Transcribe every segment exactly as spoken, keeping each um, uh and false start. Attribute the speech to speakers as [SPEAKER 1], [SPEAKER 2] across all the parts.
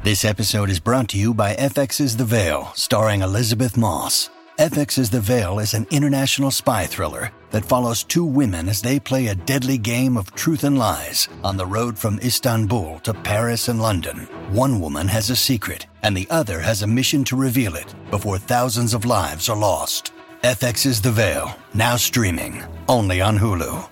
[SPEAKER 1] This episode is brought to you by F X's The Veil, starring Elizabeth Moss. F X's The Veil is an international spy thriller that follows two women as they play a deadly game of truth and lies on the road from Istanbul to Paris and London. One woman has a secret, and the other has a mission to reveal it before thousands of lives are lost. F X's The Veil, now streaming, only on Hulu.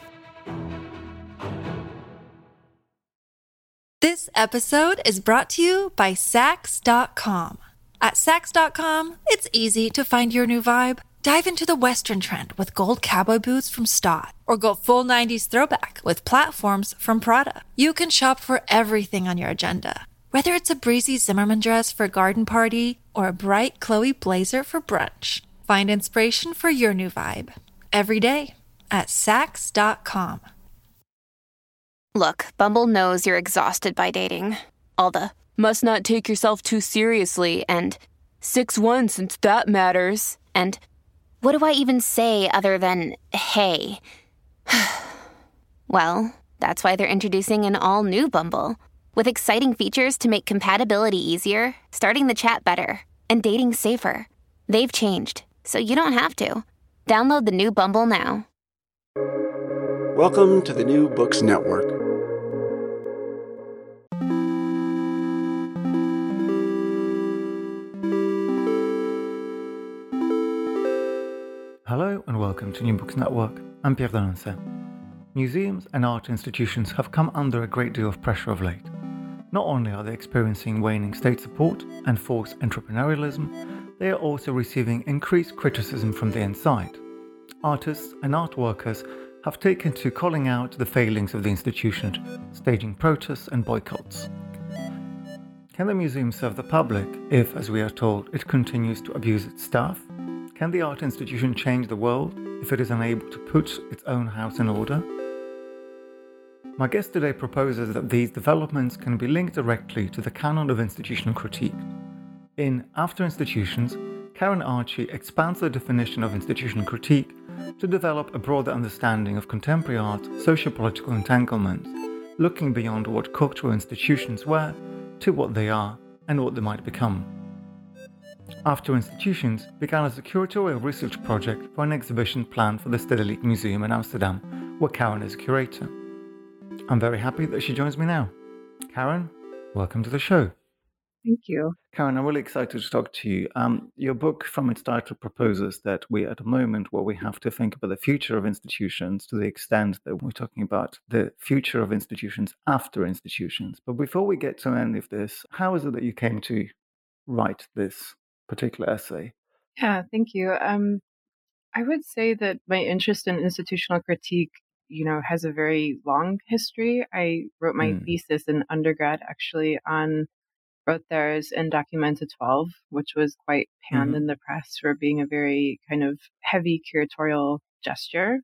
[SPEAKER 2] This episode is brought to you by Sax dot com. At Sax dot com, it's easy to find your new vibe. Dive into the Western trend with gold cowboy boots from Stott, or go full nineties throwback with platforms from Prada. You can shop for everything on your agenda, whether it's a breezy Zimmermann dress for a garden party or a bright Chloe blazer for brunch. Find inspiration for your new vibe every day at Sax dot com.
[SPEAKER 3] Look, Bumble knows you're exhausted by dating. All the must not take yourself too seriously and six one since that matters. And what do I even say other than hey? Well, that's why they're introducing an all-new Bumble with exciting features to make compatibility easier, starting the chat better, and dating safer. They've changed, so you don't have to. Download the new Bumble now.
[SPEAKER 4] Welcome to the New Books Network.
[SPEAKER 5] Hello and welcome to New Books Network. I'm Pierre Delancey. Museums and art institutions have come under a great deal of pressure of late. Not only are they experiencing waning state support and forced entrepreneurialism, they are also receiving increased criticism from the inside. Artists and art workers have taken to calling out the failings of the institution, staging protests and boycotts. Can the museum serve the public if, as we are told, it continues to abuse its staff? Can the art institution change the world if it is unable to put its own house in order? My guest today proposes that these developments can be linked directly to the canon of institutional critique. In After Institutions, Karen Archie expands the definition of institutional critique to develop a broader understanding of contemporary art, socio-political entanglements, looking beyond what cultural institutions were to what they are and what they might become. After Institutions began as a curatorial research project for an exhibition planned for the Stedelijk Museum in Amsterdam, where Karen is a curator. I'm very happy that she joins me now. Karen, welcome to the show.
[SPEAKER 6] Thank you.
[SPEAKER 5] Karen, I'm really excited to talk to you. Um, your book, from its title, proposes that we are at a moment where we have to think about the future of institutions to the extent that we're talking about the future of institutions after institutions. But before we get to any of this, how is it that you came to write this particular essay?
[SPEAKER 6] Yeah, thank you. Um, I would say that my interest in institutional critique, you know, has a very long history. I wrote my mm. thesis in undergrad actually on Rothers and Documenta twelve, which was quite panned mm-hmm. in the press for being a very kind of heavy curatorial gesture.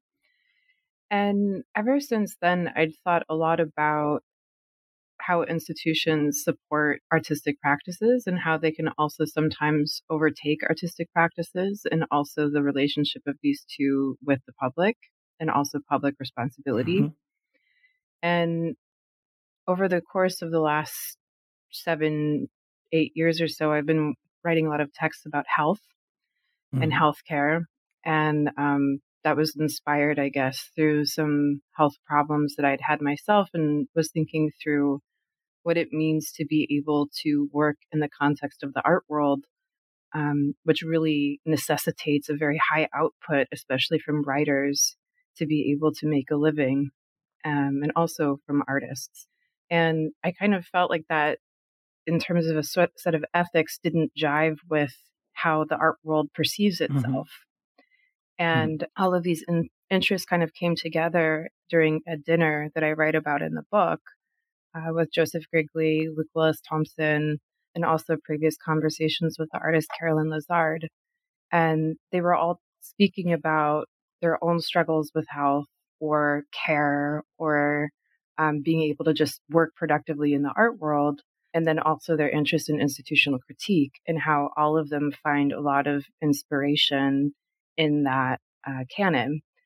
[SPEAKER 6] And ever since then, I'd thought a lot about how institutions support artistic practices and how they can also sometimes overtake artistic practices, and also the relationship of these two with the public and also public responsibility. Mm-hmm. And over the course of the last seven, eight years or so, I've been writing a lot of texts about health mm-hmm. and healthcare. And um, that was inspired, I guess, through some health problems that I'd had myself, and was thinking through what it means to be able to work in the context of the art world, um, which really necessitates a very high output, especially from writers, to be able to make a living, um, and also from artists. And I kind of felt like that, in terms of a set of ethics, didn't jive with how the art world perceives itself. Mm-hmm. And mm-hmm. all of these in- interests kind of came together during a dinner that I write about in the book, Uh, with Joseph Grigley, Luke Willis Thompson, and also previous conversations with the artist Carolyn Lazard. And they were all speaking about their own struggles with health or care, or um, being able to just work productively in the art world. And then also their interest in institutional critique, and how all of them find a lot of inspiration in that uh, canon.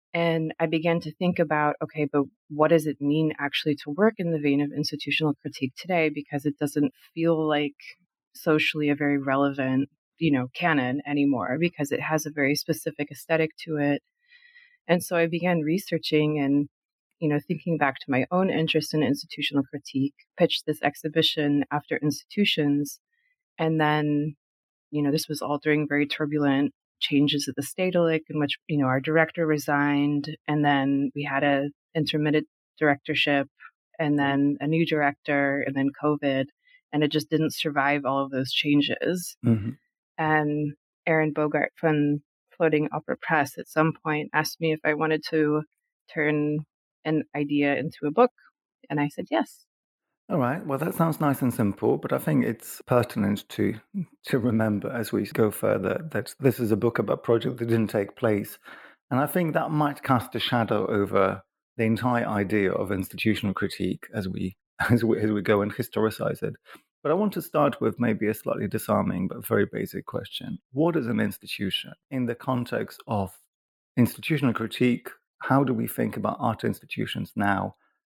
[SPEAKER 6] And I began to think about, okay, but what does it mean actually to work in the vein of institutional critique today? Because it doesn't feel like socially a very relevant, you know, canon anymore, because it has a very specific aesthetic to it. And so I began researching and, you know, thinking back to my own interest in institutional critique, pitched this exhibition After Institutions. And then, you know, this was all during very turbulent changes at the Stedelijk, in which, you know, our director resigned, and then we had a intermittent directorship, and then a new director, and then COVID, and it just didn't survive all of those changes.
[SPEAKER 5] Mm-hmm.
[SPEAKER 6] And Aaron Bogart from Floating Opera Press at some point asked me if I wanted to turn an idea into a book, and I said yes.
[SPEAKER 5] All right. Well, that sounds nice and simple, but I think it's pertinent to to remember as we go further that this is a book about a project that didn't take place. And I think that might cast a shadow over the entire idea of institutional critique as we as we, as we go and historicize it. But I want to start with maybe a slightly disarming but very basic question. What is an institution? In the context of institutional critique, how do we think about art institutions now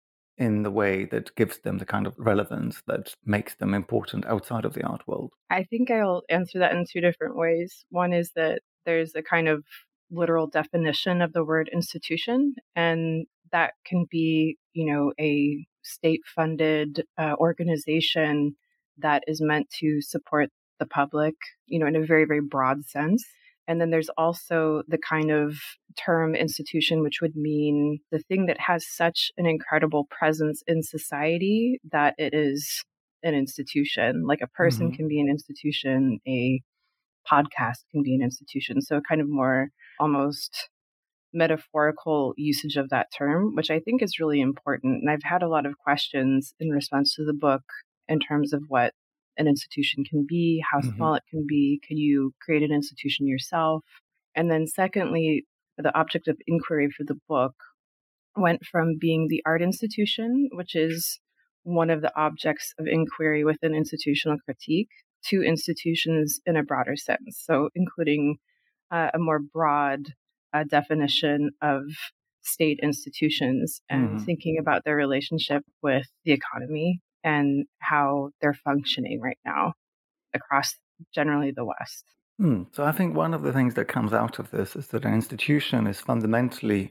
[SPEAKER 5] in the way that gives them the kind of relevance that makes them important outside of the art world?
[SPEAKER 6] I think I'll answer that in two different ways. One is that there's a kind of literal definition of the word institution, and that can be, you know, a state-funded uh, organization that is meant to support the public, you know, in a very, very broad sense. And then there's also the kind of term institution, which would mean the thing that has such an incredible presence in society that it is an institution. Like a person mm-hmm. can be an institution, a podcast can be an institution. So kind of more almost metaphorical usage of that term, which I think is really important. And I've had a lot of questions in response to the book in terms of what an institution can be, how mm-hmm. small it can be. Can you create an institution yourself? And then secondly, the object of inquiry for the book went from being the art institution, which is one of the objects of inquiry within institutional critique, to institutions in a broader sense. So including uh, a more broad uh, definition of state institutions and mm-hmm. thinking about their relationship with the economy and how they're functioning right now across generally the West.
[SPEAKER 5] Mm. So I think one of the things that comes out of this is that an institution is fundamentally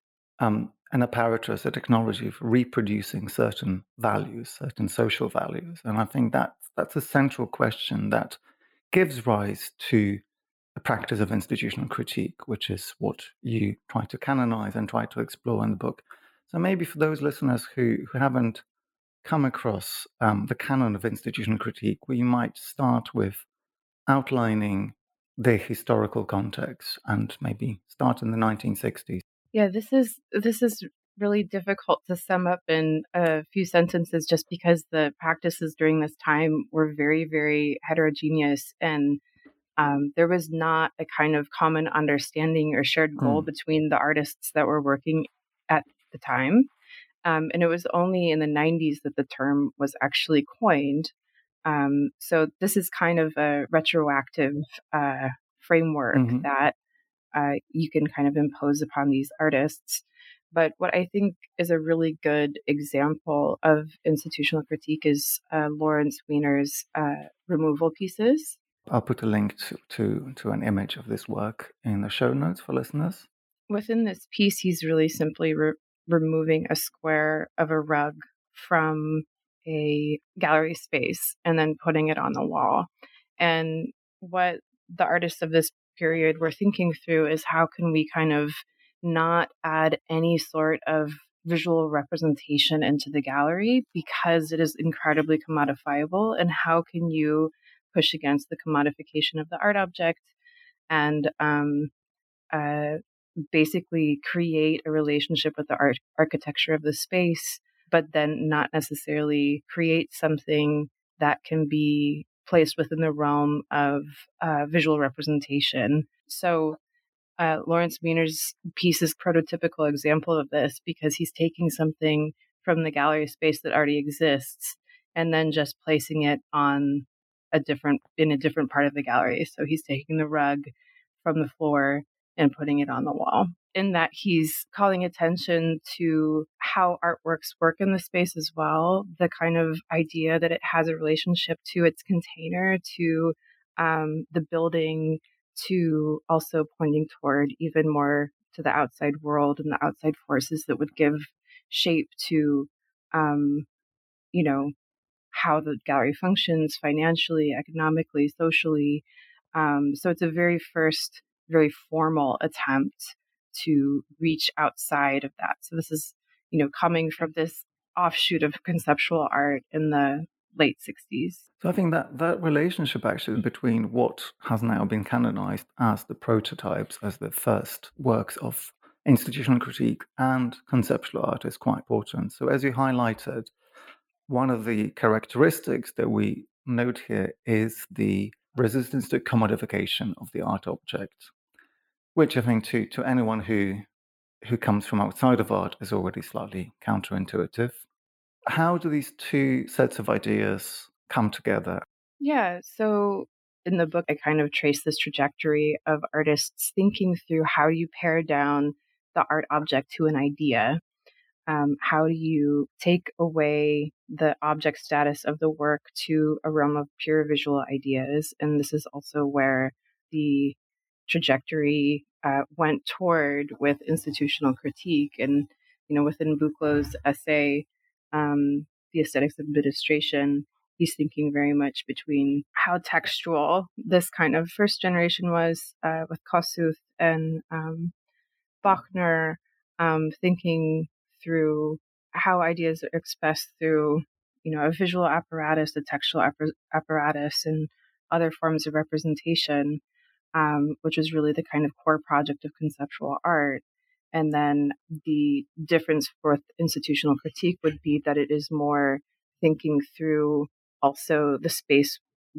[SPEAKER 5] um, an apparatus, a technology for reproducing certain values, certain social values. And I think that that's a central question that gives rise to the practice of institutional critique, which is what you try to canonize and try to explore in the book. So maybe for those listeners who, who haven't come across um, the canon of institutional critique, we might start with outlining the historical context and maybe start in the nineteen sixties.
[SPEAKER 6] Yeah, this is this is really difficult to sum up in a few sentences just because the practices during this time were very, very heterogeneous, and um, there was not a kind of common understanding or shared goal mm. between the artists that were working at the time. Um, and it was only in the nineties that the term was actually coined. Um, so this is kind of a retroactive uh, framework mm-hmm. that uh, you can kind of impose upon these artists. But what I think is a really good example of institutional critique is uh, Lawrence Weiner's uh, removal pieces.
[SPEAKER 5] I'll put a link to, to, to an image of this work in the show notes for listeners.
[SPEAKER 6] Within this piece, he's really simply re- removing a square of a rug from a gallery space and then putting it on the wall. And what the artists of this period were thinking through is how can we kind of not add any sort of visual representation into the gallery because it is incredibly commodifiable, and how can you push against the commodification of the art object and um, uh, basically create a relationship with the art architecture of the space, but then not necessarily create something that can be placed within the realm of uh, visual representation. So uh, Lawrence Weiner's piece is a prototypical example of this because he's taking something from the gallery space that already exists and then just placing it on a different in a different part of the gallery. So he's taking the rug from the floor and putting it on the wall. In that he's calling attention to how artworks work in the space as well, the kind of idea that it has a relationship to its container, to um, the building, to also pointing toward even more to the outside world and the outside forces that would give shape to, um, you know, how the gallery functions financially, economically, socially. Um, so it's a very first, very formal attempt to reach outside of that. So this is, you know, coming from this offshoot of conceptual art in the late sixties.
[SPEAKER 5] So I think that that relationship actually between what has now been canonized as the prototypes, as the first works of institutional critique and conceptual art is quite important. So as you highlighted, one of the characteristics that we note here is the resistance to commodification of the art object, which I think to, to anyone who who comes from outside of art is already slightly counterintuitive. How do these two sets of ideas come together?
[SPEAKER 6] Yeah, so in the book, I kind of trace this trajectory of artists thinking through how you pare down the art object to an idea. Um, how do you take away the object status of the work to a realm of pure visual ideas? And this is also where the trajectory uh, went toward with institutional critique. And, you know, within Buclow's essay, um, The Aesthetics of Administration, he's thinking very much between how textual this kind of first generation was uh, with Kossuth and um, Bachner, um, thinking through how ideas are expressed through, you know, a visual apparatus, a textual appar- apparatus, and other forms of representation, um, which is really the kind of core project of conceptual art. And then the difference with institutional critique would be that it is more thinking through also the space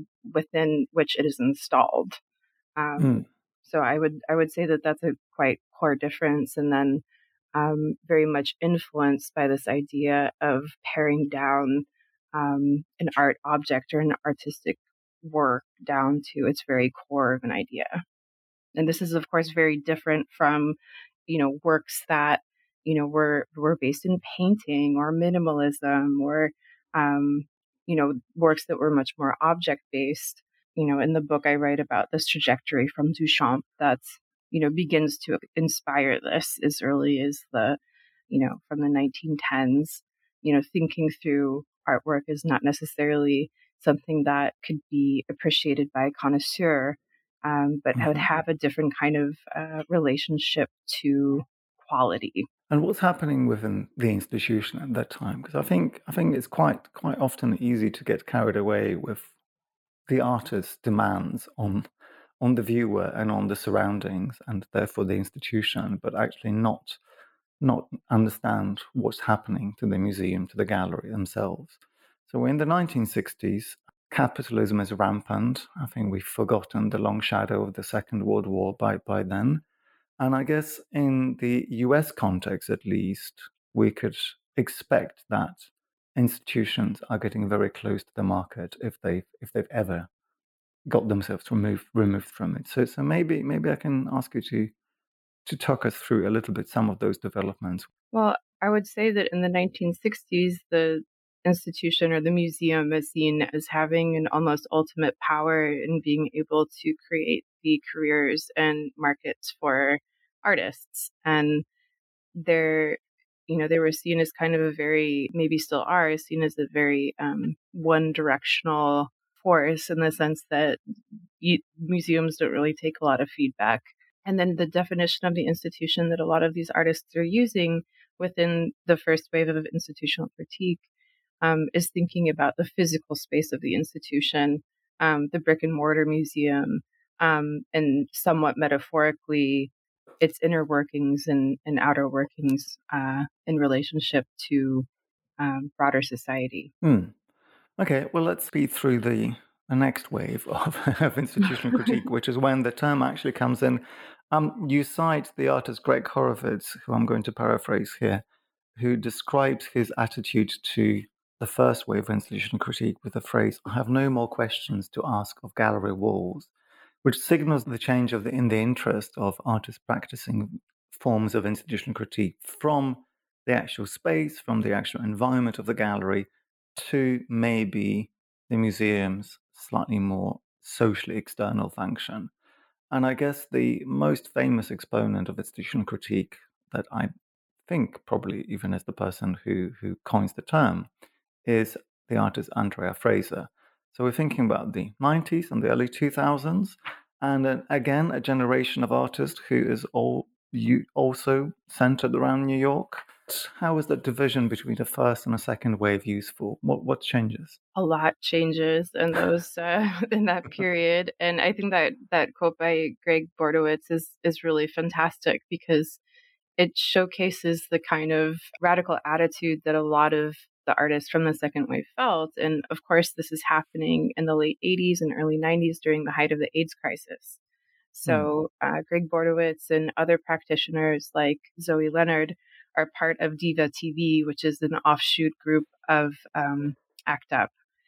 [SPEAKER 6] within which it is installed. Um, mm. So I would I would say that that's a quite core difference, and then um, very much influenced by this idea of paring down um, an art object or an artistic work down to its very core of an idea. And this is, of course, very different from, you know, works that, you know, were were based in painting or minimalism or, um, you know, works that were much more object based. You know, in the book, I write about this trajectory from Duchamp that's, you know, begins to inspire this as early as the, you know, from the nineteen tens, you know, thinking through artwork is not necessarily something that could be appreciated by a connoisseur, um, but mm-hmm. would have a different kind of uh, relationship to quality.
[SPEAKER 5] And what's happening within the institution at that time? Because I think I think it's quite quite often easy to get carried away with the artist's demands on on the viewer and on the surroundings and therefore the institution, but actually not not understand what's happening to the museum, to the gallery themselves. So in the nineteen sixties, capitalism is rampant. I think we've forgotten the long shadow of the Second World War by, by then. And I guess in the U S context, at least, we could expect that institutions are getting very close to the market if they've if they've ever got themselves removed removed from it. So so maybe maybe I can ask you to to talk us through a little bit some of those developments.
[SPEAKER 6] Well, I would say that in the nineteen sixties, the institution or the museum is seen as having an almost ultimate power in being able to create the careers and markets for artists. And they're, you know, they were seen as kind of a very, maybe still are, seen as a very um, one-directional force in the sense that you, museums don't really take a lot of feedback. And then the definition of the institution that a lot of these artists are using within the first wave of institutional critique um, is thinking about the physical space of the institution, um, the brick and mortar museum, um, and somewhat metaphorically, its inner workings and, and outer workings uh, in relationship to um, broader society.
[SPEAKER 5] Hmm. Okay, well, let's speed through the, the next wave of, of institutional critique, which is when the term actually comes in. Um, you cite the artist Greg Horowitz, who I'm going to paraphrase here, who describes his attitude to the first wave of institutional critique with the phrase, "I have no more questions to ask of gallery walls," which signals the change of the, in the interest of artists practicing forms of institutional critique from the actual space, from the actual environment of the gallery, to maybe the museum's slightly more socially external function. And I guess the most famous exponent of institutional critique that I think probably even as the person who, who coins the term is the artist Andrea Fraser. So we're thinking about the nineties and the early two thousands, and uh, again, a generation of artists who is all you also centered around New York. How is that division between the first and the second wave useful? What what changes?
[SPEAKER 6] A lot changes in those uh, in that period, and I think that that quote by Greg Bordowitz is is really fantastic because it showcases the kind of radical attitude that a lot of the artists from the second wave felt. And of course, this is happening in the late eighties and early nineties during the height of the AIDS crisis. So uh, Greg Bordowitz and other practitioners like Zoe Leonard are part of Diva T V, which is an offshoot group of um, ACT UP.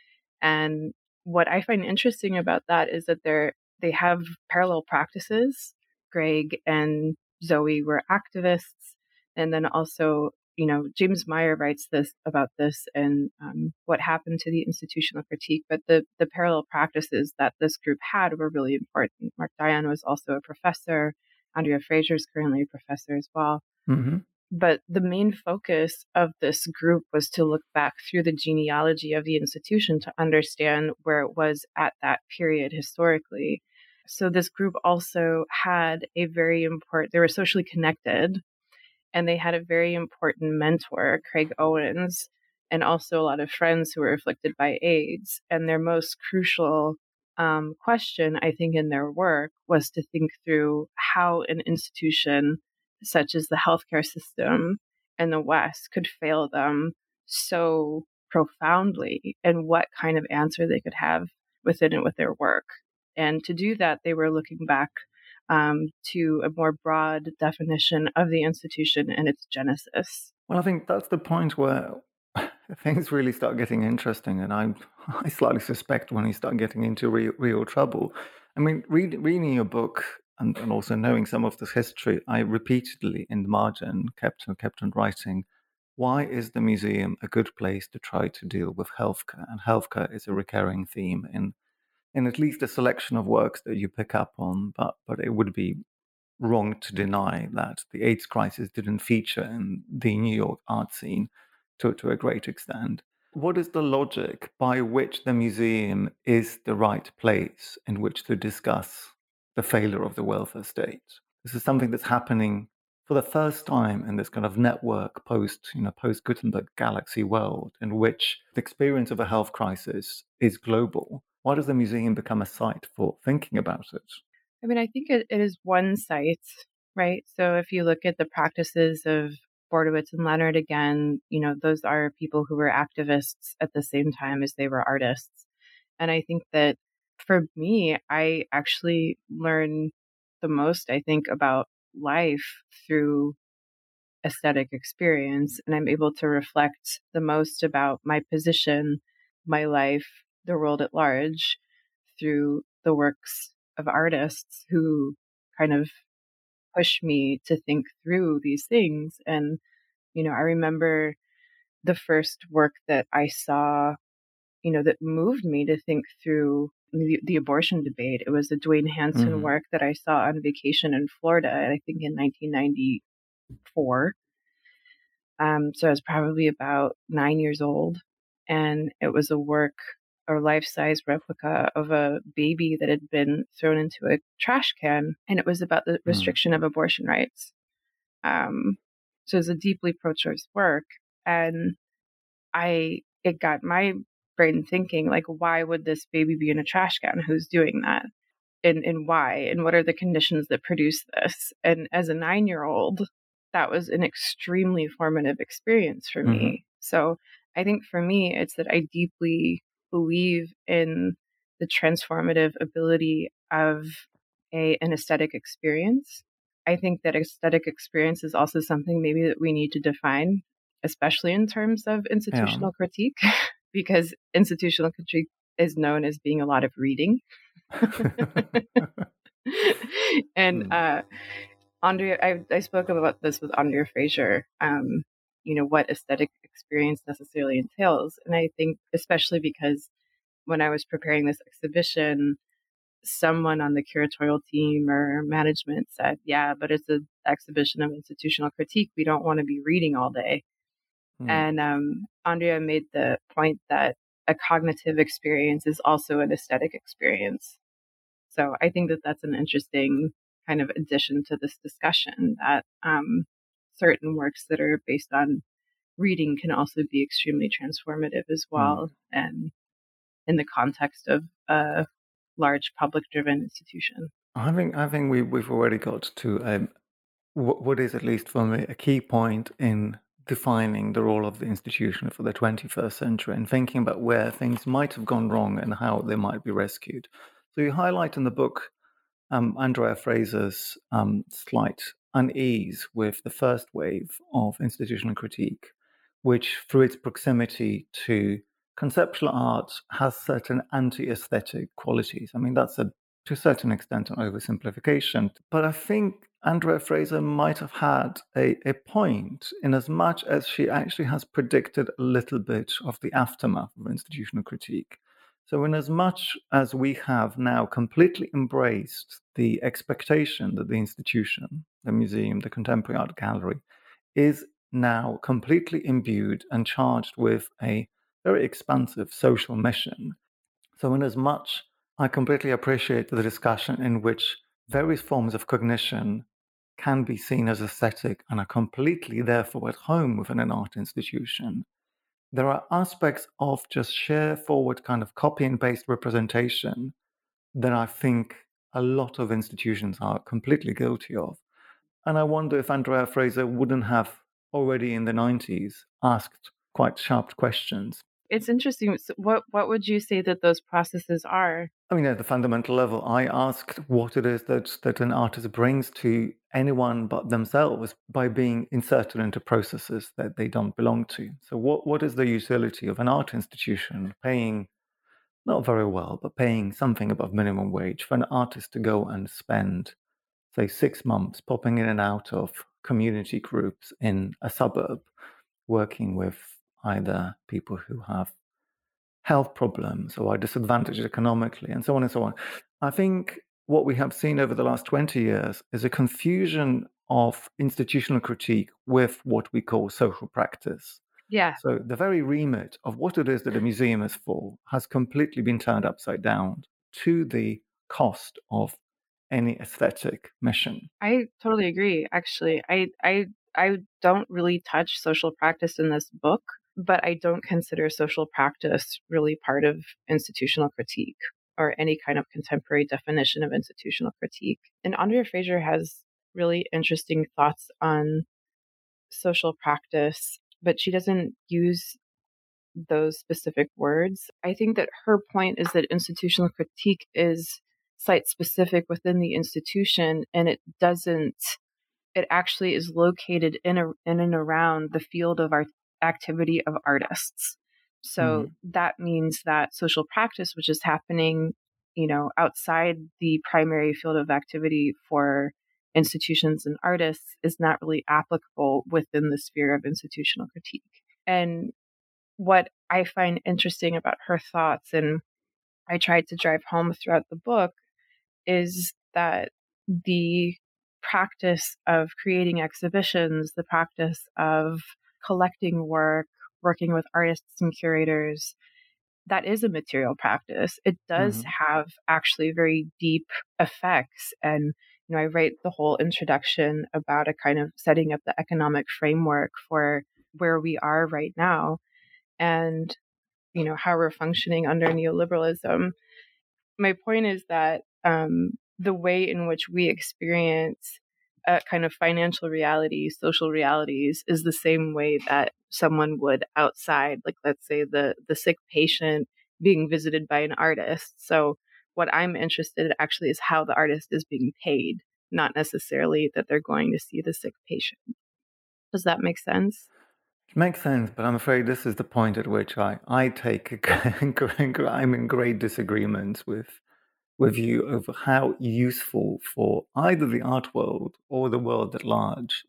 [SPEAKER 6] And what I find interesting about that is that they're they have parallel practices. Greg and Zoe were activists, and then also, you know, James Meyer writes this about this and um, what happened to the institutional critique. But the the parallel practices that this group had were really important. Mark Dion was also a professor. Andrea Fraser is currently a professor as well.
[SPEAKER 5] Mm-hmm.
[SPEAKER 6] But the main focus of this group was to look back through the genealogy of the institution to understand where it was at that period historically. So this group also had a very important, they were socially connected, and they had a very important mentor, Craig Owens, and also a lot of friends who were afflicted by AIDS. And their most crucial um, question, I think, in their work was to think through how an institution such as the healthcare system in the West could fail them so profoundly, and what kind of answer they could have within it with their work. And to do that, they were looking back um, to a more broad definition of the institution and its genesis.
[SPEAKER 5] Well, I think that's the point where things really start getting interesting, and I, I slightly suspect when you start getting into real, real trouble. I mean, read, reading your book and, and also knowing some of this history, I repeatedly in the margin kept kept on writing, why is the museum a good place to try to deal with healthcare? And healthcare is a recurring theme in in at least a selection of works that you pick up on, but but it would be wrong to deny that the AIDS crisis didn't feature in the New York art scene to, to a great extent. What is the logic by which the museum is the right place in which to discuss the failure of the welfare state? This is something that's happening for the first time in this kind of network post, you know, post-Gutenberg galaxy world in which the experience of a health crisis is global. Why does the museum become a site for thinking about it?
[SPEAKER 6] I mean, I think it, it is one site, right? So if you look at the practices of Bordowitz and Leonard again, you know, those are people who were activists at the same time as they were artists. And I think that for me, I actually learn the most, I think, about life through aesthetic experience. And I'm able to reflect the most about my position, my life, the world at large through the works of artists who kind of push me to think through these things. And, you know, I remember the first work that I saw, you know, that moved me to think through the, the abortion debate. It was a Dwayne Hansen mm-hmm. work that I saw on vacation in Florida, I think in nineteen ninety-four. Um, so I was probably about nine years old. And it was a work, or life-size replica of a baby that had been thrown into a trash can. And it was about the restriction mm. of abortion rights. Um, so it was a deeply pro-choice work. And I, it got my brain thinking, like, why would this baby be in a trash can? Who's doing that? And, and why? And what are the conditions that produce this? And as a nine-year-old, that was an extremely formative experience for mm-hmm. me. So I think for me, it's that I deeply believe in the transformative ability of a an aesthetic experience. I think that aesthetic experience is also something maybe that we need to define, especially in terms of institutional yeah. critique, because institutional critique is known as being a lot of reading. and
[SPEAKER 5] Mm.
[SPEAKER 6] uh, Andrea, I, I spoke about this with Andrea Fraser, um, you know, what aesthetic experience necessarily entails. And I think, especially because when I was preparing this exhibition, someone on the curatorial team or management said, yeah, but it's an exhibition of institutional critique. We don't want to be reading all day.
[SPEAKER 5] Mm.
[SPEAKER 6] And um, Andrea made the point that a cognitive experience is also an aesthetic experience. So I think that that's an interesting kind of addition to this discussion, that um, certain works that are based on reading can also be extremely transformative as well, mm. and in the context of a large public-driven institution.
[SPEAKER 5] I think I think we we've already got to um, what, what is, at least for me, a key point in defining the role of the institution for the twenty-first century and thinking about where things might have gone wrong and how they might be rescued. So you highlight in the book um, Andrea Fraser's um, slight unease with the first wave of institutional critique, which, through its proximity to conceptual art, has certain anti-aesthetic qualities. I mean, that's a, to a certain extent, an oversimplification. But I think Andrea Fraser might have had a, a point, in as much as she actually has predicted a little bit of the aftermath of institutional critique. So in as much as we have now completely embraced the expectation that the institution, the museum, the contemporary art gallery, is now completely imbued and charged with a very expansive social mission. So in as much, I completely appreciate the discussion in which various forms of cognition can be seen as aesthetic and are completely, therefore, at home within an art institution. There are aspects of just sheer forward kind of copy and paste representation that I think a lot of institutions are completely guilty of. And I wonder if Andrea Fraser wouldn't have already in the nineties asked quite sharp questions.
[SPEAKER 6] It's interesting. So what what would you say that those processes are?
[SPEAKER 5] I mean, at the fundamental level, I asked what it is that, that an artist brings to anyone but themselves by being inserted into processes that they don't belong to. So what, what is the utility of an art institution paying, not very well, but paying something above minimum wage for an artist to go and spend, say, six months popping in and out of community groups in a suburb, working with either people who have health problems or are disadvantaged economically, and so on and so on. I think what we have seen over the last twenty years is a confusion of institutional critique with what we call social practice.
[SPEAKER 6] Yeah.
[SPEAKER 5] So the very remit of what it is that a museum is for has completely been turned upside down to the cost of any aesthetic mission.
[SPEAKER 6] I totally agree. Actually, I I I don't really touch social practice in this book, but I don't consider social practice really part of institutional critique or any kind of contemporary definition of institutional critique. And Andrea Fraser has really interesting thoughts on social practice, but she doesn't use those specific words. I think that her point is that institutional critique is site specific within the institution, and it doesn't, it actually is located in, a, in and around the field of art activity of artists. So mm-hmm. that means that social practice, which is happening, you know, outside the primary field of activity for institutions and artists, is not really applicable within the sphere of institutional critique. And what I find interesting about her thoughts, and I tried to drive home throughout the book, is that the practice of creating exhibitions, the practice of collecting work, working with artists and curators, that is a material practice. It does mm-hmm. have actually very deep effects. And, you know, I write the whole introduction about a kind of setting up the economic framework for where we are right now and, you know, how we're functioning under neoliberalism. My point is that um, the way in which we experience a kind of financial reality, social realities, is the same way that someone would outside, like let's say the the sick patient being visited by an artist. So what I'm interested in actually is how the artist is being paid, not necessarily that they're going to see the sick patient. Does that make sense?
[SPEAKER 5] It makes sense, but I'm afraid this is the point at which I, I take, a, I'm in great disagreement with with you over how useful for either the art world or the world at large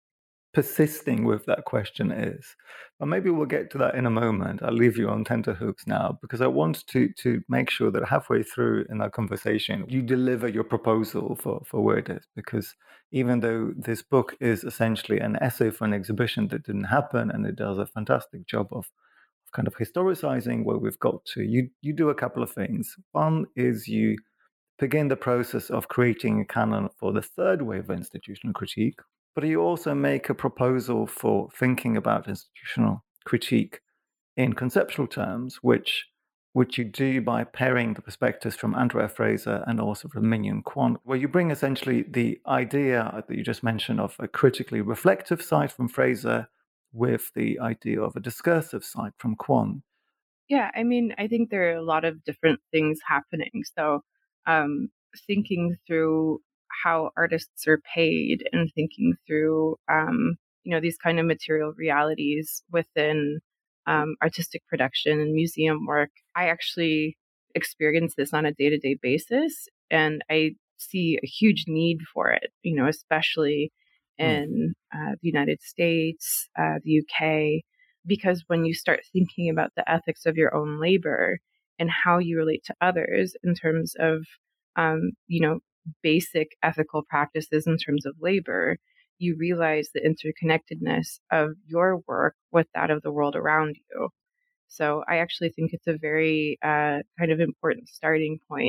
[SPEAKER 5] persisting with that question is. But maybe we'll get to that in a moment. I'll leave you on tenterhooks now because I want to to make sure that halfway through in our conversation you deliver your proposal for, for where it is. Because even though this book is essentially an essay for an exhibition that didn't happen, and it does a fantastic job of, of kind of historicizing where we've got to, you you do a couple of things. One is you begin the process of creating a canon for the third wave of institutional critique, but you also make a proposal for thinking about institutional critique in conceptual terms, which which you do by pairing the perspectives from Andrea Fraser and also from Mignon Kwon, where you bring essentially the idea that you just mentioned of a critically reflective side from Fraser with the idea of a discursive side from Kwon.
[SPEAKER 6] Yeah, I mean, I think there are a lot of different things happening. So um, thinking through how artists are paid and thinking through, um, you know, these kind of material realities within um, artistic production and museum work, I actually experience this on a day-to-day basis, and I see a huge need for it, you know, especially in uh, the United States, uh, the U K, because when you start thinking about the ethics of your own labor and how you relate to others in terms of, um, you know, basic ethical practices in terms of labor, you realize the interconnectedness of your work with that of the world around you. So I actually think it's a very uh, kind of important starting point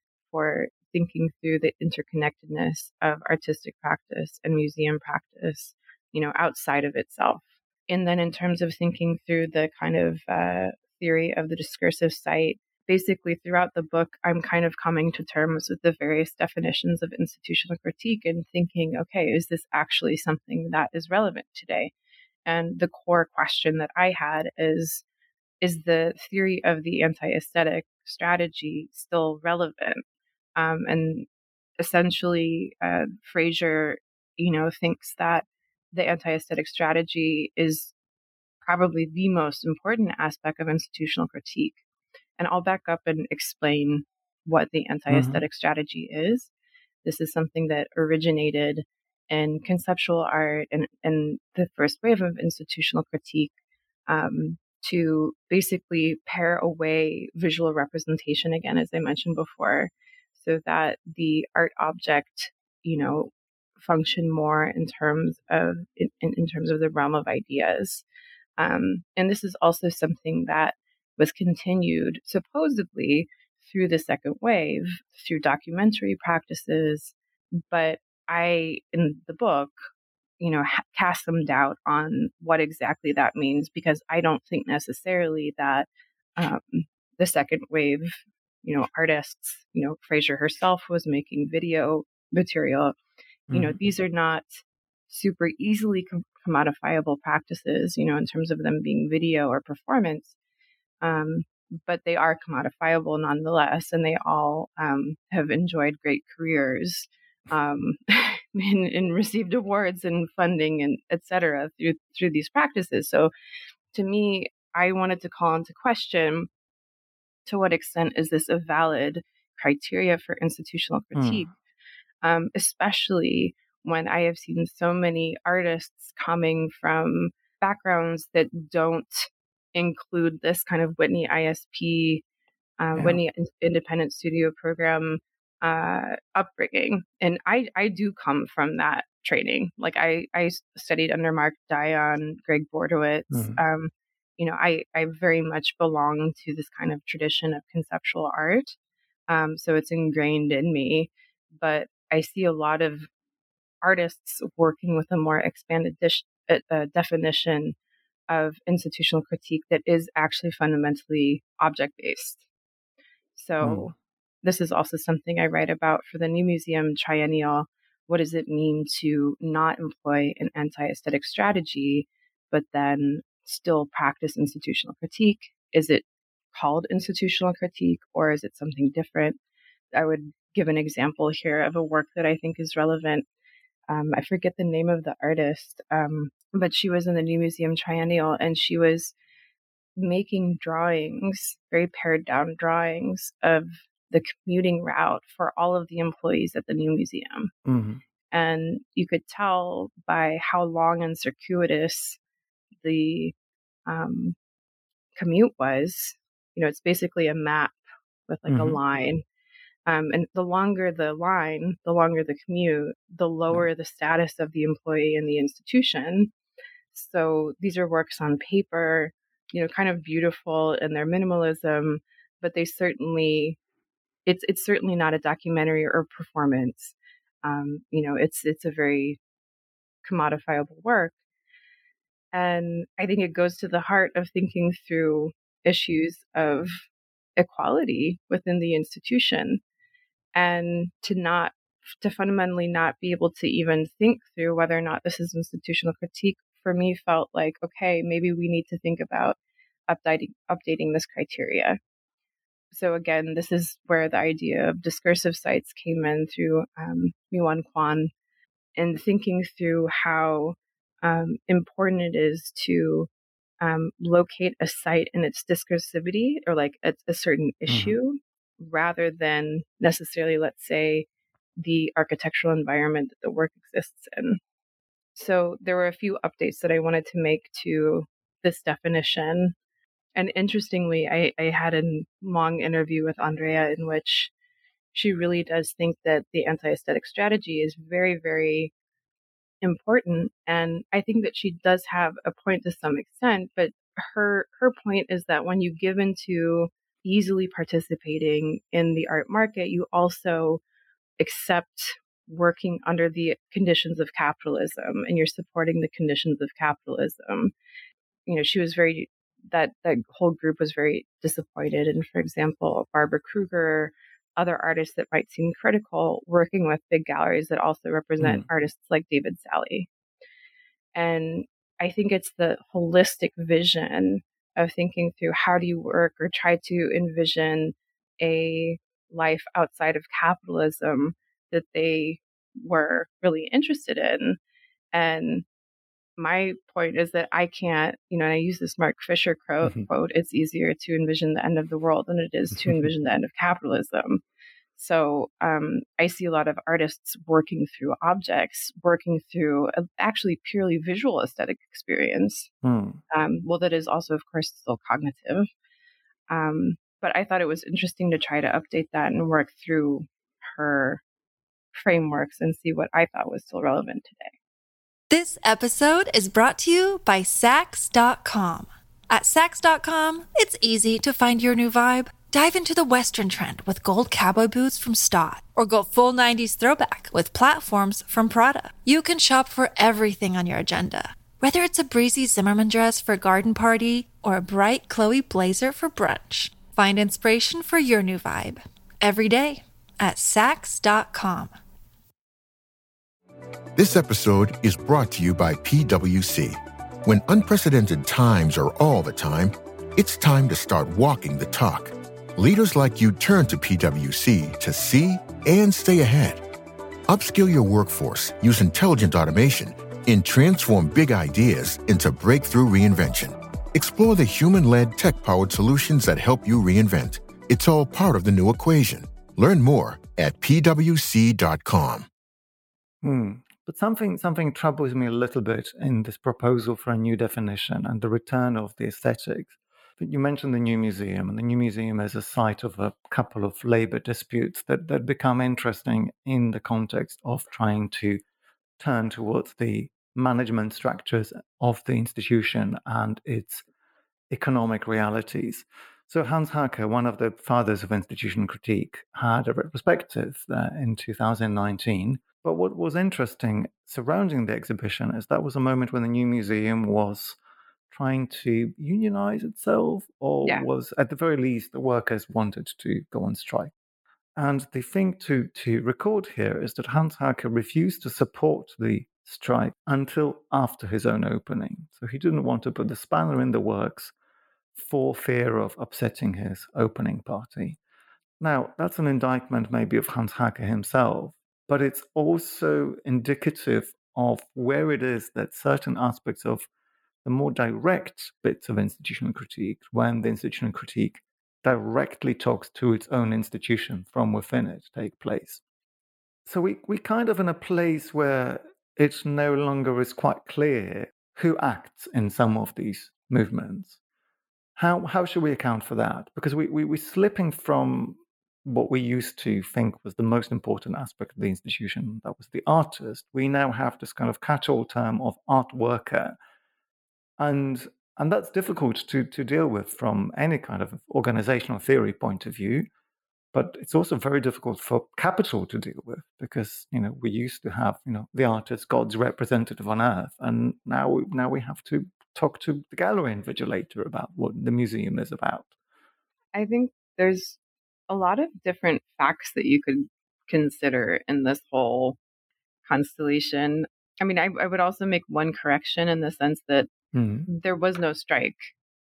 [SPEAKER 6] for thinking through the interconnectedness of artistic practice and museum practice, you know, outside of itself. And then in terms of thinking through the kind of uh, theory of the discursive site, basically throughout the book, I'm kind of coming to terms with the various definitions of institutional critique and thinking, okay, is this actually something that is relevant today? And the core question that I had is, is the theory of the anti-aesthetic strategy still relevant? Um, and essentially, uh, Fraser, you know, thinks that the anti-aesthetic strategy is probably the most important aspect of institutional critique. And I'll back up and explain what the anti-aesthetic mm-hmm. strategy is. This is something that originated in conceptual art and, and the first wave of institutional critique um, to basically pare away visual representation, again, as I mentioned before, so that the art object, you know, function more in terms of in, in terms of the realm of ideas. Um, and this is also something that was continued supposedly through the second wave, through documentary practices. But I, in the book, you know, ha- cast some doubt on what exactly that means, because I don't think necessarily that um, the second wave, you know, artists, you know, Fraser herself was making video material. You know, mm-hmm. these are not super easily com- commodifiable practices, you know, in terms of them being video or performance. Um, but they are commodifiable nonetheless, and they all um, have enjoyed great careers um, and, and received awards and funding and et cetera through through these practices. So, to me, I wanted to call into question, to what extent is this a valid criteria for institutional critique, mm. um, especially when I have seen so many artists coming from backgrounds that don't include this kind of Whitney I S P, um, yeah. Whitney Independent Studio Program uh, upbringing. And I, I do come from that training. Like I, I studied under Mark Dion, Greg Bordowitz. Mm-hmm. Um, you know, I, I very much belong to this kind of tradition of conceptual art. Um, so it's ingrained in me. But I see a lot of artists working with a more expanded dish, uh, definition of institutional critique that is actually fundamentally object-based. So mm. this is also something I write about for the New Museum Triennial. What does it mean to not employ an anti-aesthetic strategy, but then still practice institutional critique? Is it called institutional critique, or is it something different? I would give an example here of a work that I think is relevant. Um, I forget the name of the artist, um, but she was in the New Museum Triennial, and she was making drawings, very pared down drawings of the commuting route for all of the employees at the new museum.
[SPEAKER 5] Mm-hmm.
[SPEAKER 6] And you could tell by how long and circuitous the um, commute was. You know, it's basically a map with like
[SPEAKER 5] Mm-hmm.
[SPEAKER 6] a line. Um, and the longer the line, the longer the commute, the lower
[SPEAKER 5] Right.
[SPEAKER 6] the status of the employee in the institution. So these are works on paper, you know, kind of beautiful in their minimalism, but they certainly, it's it's certainly not a documentary or performance. Um, you know, it's it's a very commodifiable work. And I think it goes to the heart of thinking through issues of equality within the institution, and to not to fundamentally not be able to even think through whether or not this is institutional critique, for me felt like, okay, maybe we need to think about updating updating this criteria. So again, this is where the idea of discursive sites came in through um, Miwan Kwan, and thinking through how um, important it is to um, locate a site in its discursivity, or like a, a certain issue, mm-hmm. rather than necessarily, let's say, the architectural environment that the work exists in. So there were a few updates that I wanted to make to this definition. And interestingly, I, I had a long interview with Andrea in which she really does think that the anti-aesthetic strategy is very, very important. And I think that she does have a point to some extent, but her her point is that when you give into easily participating in the art market, you also accept working under the conditions of capitalism, and you're supporting the conditions of capitalism. You know, she was very, that that whole group was very disappointed. And for example, Barbara Kruger, other artists that might seem critical, working with big galleries that also represent mm. artists like David Salle. And I think it's the holistic vision of thinking through how do you work or try to envision a life outside of capitalism that they were really interested in. And my point is that I can't, you know, and I use this Mark Fisher quote, mm-hmm. quote, it's easier to envision the end of the world than it is to envision the end of capitalism. So um, I see a lot of artists working through objects, working through a actually purely visual aesthetic experience. Mm. Um, well, that is also, of course, still cognitive. Um, but I thought it was interesting to try to update that and work through her frameworks and see what I thought was still relevant today.
[SPEAKER 2] This episode is brought to you by Saks dot com. At Saks dot com, it's easy to find your new vibe. Dive into the Western trend with gold cowboy boots from Stott, or go full nineties throwback with platforms from Prada. You can shop for everything on your agenda, whether it's a breezy Zimmermann dress for a garden party or a bright Chloe blazer for brunch. Find inspiration for your new vibe every day at Saks dot com.
[SPEAKER 7] This episode is brought to you by P W C. When unprecedented times are all the time, it's time to start walking the talk. Leaders like you turn to P W C to see and stay ahead. Upskill your workforce, use intelligent automation, and transform big ideas into breakthrough reinvention. Explore the human-led, tech-powered solutions that help you reinvent. It's all part of the new equation. Learn more at P W C dot com.
[SPEAKER 5] Hmm. But something something troubles me a little bit in this proposal for a new definition and the return of the aesthetics. You mentioned the new museum, and the new museum is a site of a couple of labor disputes that, that become interesting in the context of trying to turn towards the management structures of the institution and its economic realities. So Hans Haacke, one of the fathers of institutional critique, had a retrospective uh, in two thousand nineteen. But what was interesting surrounding the exhibition is that was a moment when the new museum was trying to unionize itself, or yeah. was, at the very least, the workers wanted to go on strike. And the thing to, to record here is that Hans Haacke refused to support the strike until after his own opening. So he didn't want to put the spanner in the works for fear of upsetting his opening party. Now, that's an indictment maybe of Hans Haacke himself, but it's also indicative of where it is that certain aspects of the more direct bits of institutional critique, when the institutional critique directly talks to its own institution from within it take place. So we, we kind of in a place where it no longer is quite clear who acts in some of these movements. How how should we account for that? Because we, we, we're slipping from what we used to think was the most important aspect of the institution, that was the artist. We now have this kind of catch-all term of art worker. And and that's difficult to, to deal with from any kind of organizational theory point of view. But it's also very difficult for capital to deal with because, you know, we used to have, you know, the artist, God's representative on earth. And now we, now we have to talk to the gallery invigilator about what the museum is about.
[SPEAKER 6] I think there's a lot of different facts that you could consider in this whole constellation. I mean, I, I would also make one correction in the sense that mm-hmm. there was no strike.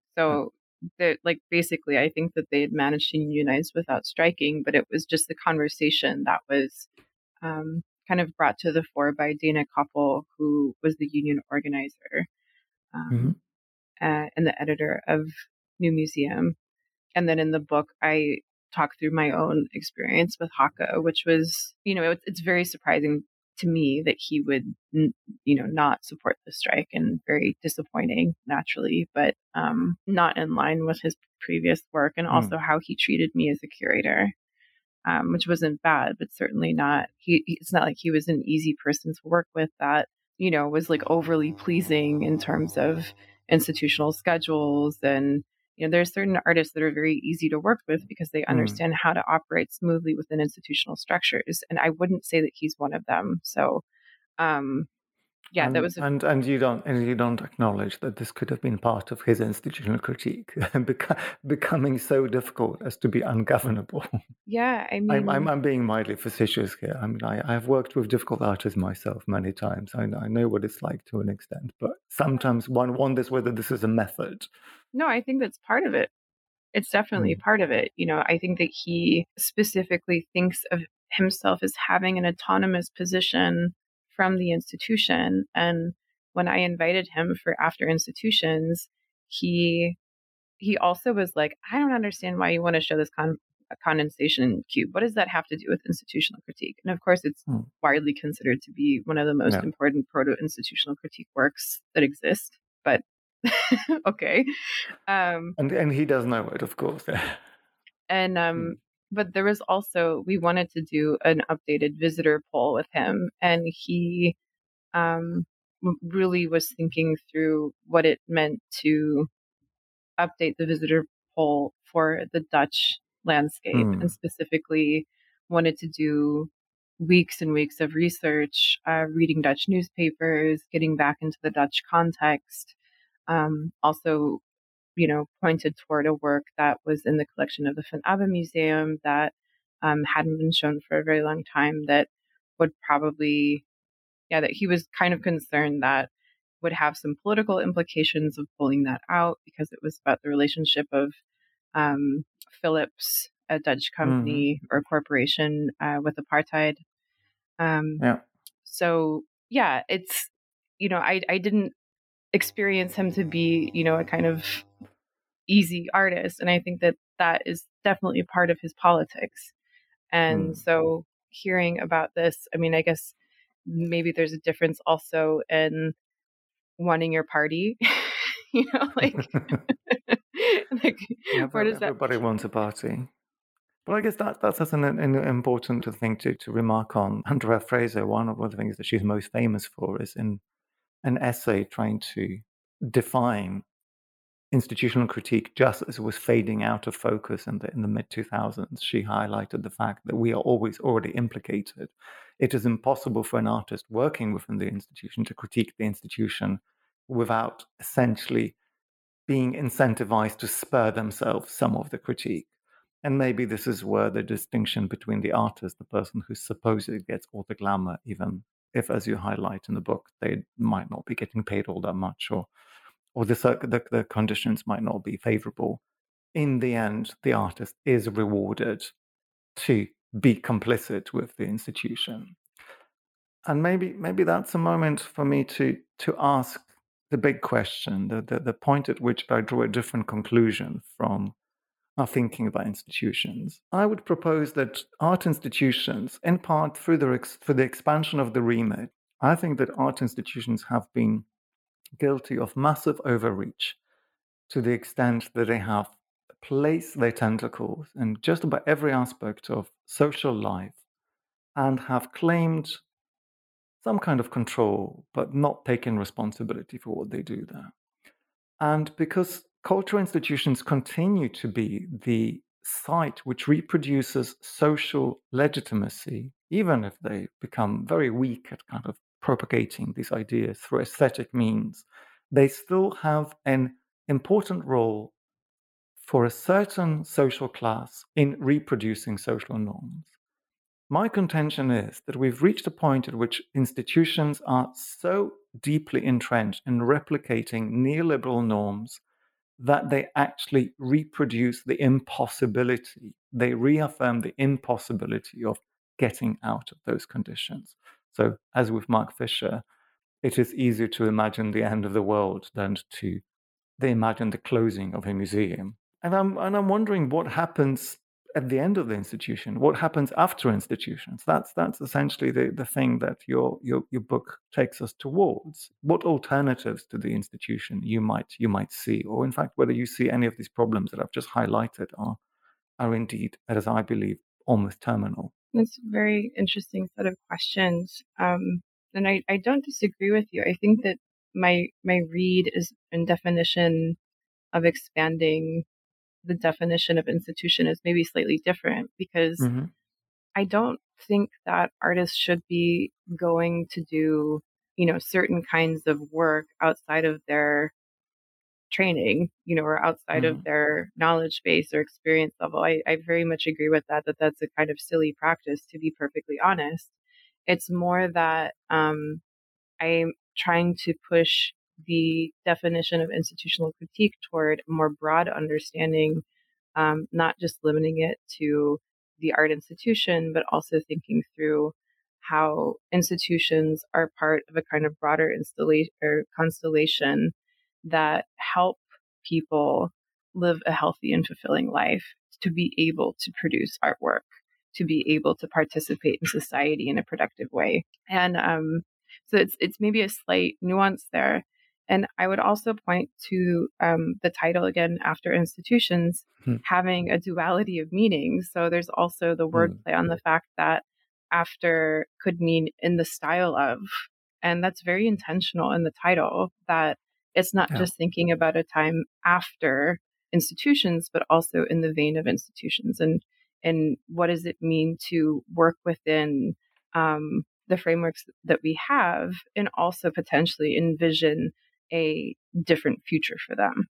[SPEAKER 6] So that, like, basically, I think that they had managed to unionize without striking, but it was just the conversation that was um, kind of brought to the fore by Dana Koppel, who was the union organizer um, mm-hmm. uh, and the editor of New Museum. And then in the book, I talk through my own experience with Hake, which was, you know, it, it's very surprising to me that he would, you know, not support the strike, and very disappointing, naturally, but um, not in line with his previous work, and also mm. how he treated me as a curator, um, which wasn't bad, but certainly not. He, it's not like he was an easy person to work with that, you know, was like overly pleasing in terms of institutional schedules. And, you know, there's certain artists that are very easy to work with because they understand mm. how to operate smoothly within institutional structures. And I wouldn't say that he's one of them. So, um, yeah,
[SPEAKER 5] and,
[SPEAKER 6] that was, a-
[SPEAKER 5] and and you don't and you don't acknowledge that this could have been part of his institutional critique, beca- becoming so difficult as to be ungovernable.
[SPEAKER 6] Yeah, I mean,
[SPEAKER 5] I'm, I'm I'm being mildly facetious here. I mean, I I've worked with difficult artists myself many times. I I know what it's like to an extent, but sometimes one wonders whether this is a method.
[SPEAKER 6] No, I think that's part of it. It's definitely mm. part of it. You know, I think that he specifically thinks of himself as having an autonomous position from the institution. And when I invited him for After Institutions, he he also was like, I don't understand why you want to show this con- condensation cube. What does that have to do with institutional critique? And of course, it's mm. widely considered to be one of the most yeah. important proto-institutional critique works that exist. But okay. Um,
[SPEAKER 5] and and he does know it, of course.
[SPEAKER 6] and um, mm. But there was also, we wanted to do an updated visitor poll with him, and he um, really was thinking through what it meant to update the visitor poll for the Dutch landscape, mm. and specifically wanted to do weeks and weeks of research, uh, reading Dutch newspapers, getting back into the Dutch context. Um, also, you know, pointed toward a work that was in the collection of the Van Abbe Museum that um, hadn't been shown for a very long time, that would probably, yeah, that he was kind of concerned that would have some political implications of pulling that out, because it was about the relationship of um, Philips, a Dutch company mm-hmm. or corporation, uh, with apartheid. Um,
[SPEAKER 5] yeah.
[SPEAKER 6] So, yeah, it's, you know, I, I didn't experience him to be, you know, a kind of easy artist. And I think that that is definitely part of his politics. And mm. so hearing about this, I mean, I guess maybe there's a difference also in wanting your party, you know, like, like
[SPEAKER 5] yeah,
[SPEAKER 6] where does that...
[SPEAKER 5] Everybody wants a party. But I guess that that's an, an important thing to, to remark on. Andrea Fraser, one of the things that she's most famous for is in an essay trying to define institutional critique just as it was fading out of focus in the in the mid two thousands. She highlighted the fact that we are always already implicated. It is impossible for an artist working within the institution to critique the institution without essentially being incentivized to spare themselves some of the critique. And maybe this is where the distinction between the artist, the person who supposedly gets all the glamour, even if, as you highlight in the book, they might not be getting paid all that much, or or the, the, the conditions might not be favorable. In the end, the artist is rewarded to be complicit with the institution. And maybe maybe that's a moment for me to to ask the big question, the, the, the point at which I drew a different conclusion from are thinking about institutions, I would propose that art institutions, in part through the, ex- through the expansion of the remit, I think that art institutions have been guilty of massive overreach to the extent that they have placed their tentacles in just about every aspect of social life and have claimed some kind of control, but not taken responsibility for what they do there. And because cultural institutions continue to be the site which reproduces social legitimacy, even if they become very weak at kind of propagating these ideas through aesthetic means, they still have an important role for a certain social class in reproducing social norms. My contention is that we've reached a point at which institutions are so deeply entrenched in replicating neoliberal norms that they actually reproduce the impossibility. They reaffirm the impossibility of getting out of those conditions. So, as with Mark Fisher, it is easier to imagine the end of the world than to imagine the closing of a museum. And I'm and I'm wondering what happens at the end of the institution. What happens after institutions? That's that's essentially the, the thing that your, your your book takes us towards. What alternatives to the institution you might you might see, or in fact, whether you see any of these problems that I've just highlighted are are indeed, as I believe, almost terminal.
[SPEAKER 6] That's a very interesting set of questions, um, and I, I don't disagree with you. I think that my my read is in definition of expanding the definition of institution is maybe slightly different, because mm-hmm. I don't think that artists should be going to do, you know, certain kinds of work outside of their training, you know, or outside mm-hmm. of their knowledge base or experience level. I, I very much agree with that, that that's a kind of silly practice, to be perfectly honest. It's more that um, I'm trying to push the definition of institutional critique toward a more broad understanding, um, not just limiting it to the art institution, but also thinking through how institutions are part of a kind of broader installation or constellation that help people live a healthy and fulfilling life, to be able to produce artwork, to be able to participate in society in a productive way. And um, so it's it's maybe a slight nuance there. And I would also point to um, the title again, After Institutions, hmm. having a duality of meanings. So there's also the wordplay hmm. on the fact that after could mean in the style of, and that's very intentional in the title, that it's not yeah. just thinking about a time after institutions, but also in the vein of institutions. And and what does it mean to work within um, the frameworks that we have, and also potentially envision a different future for them.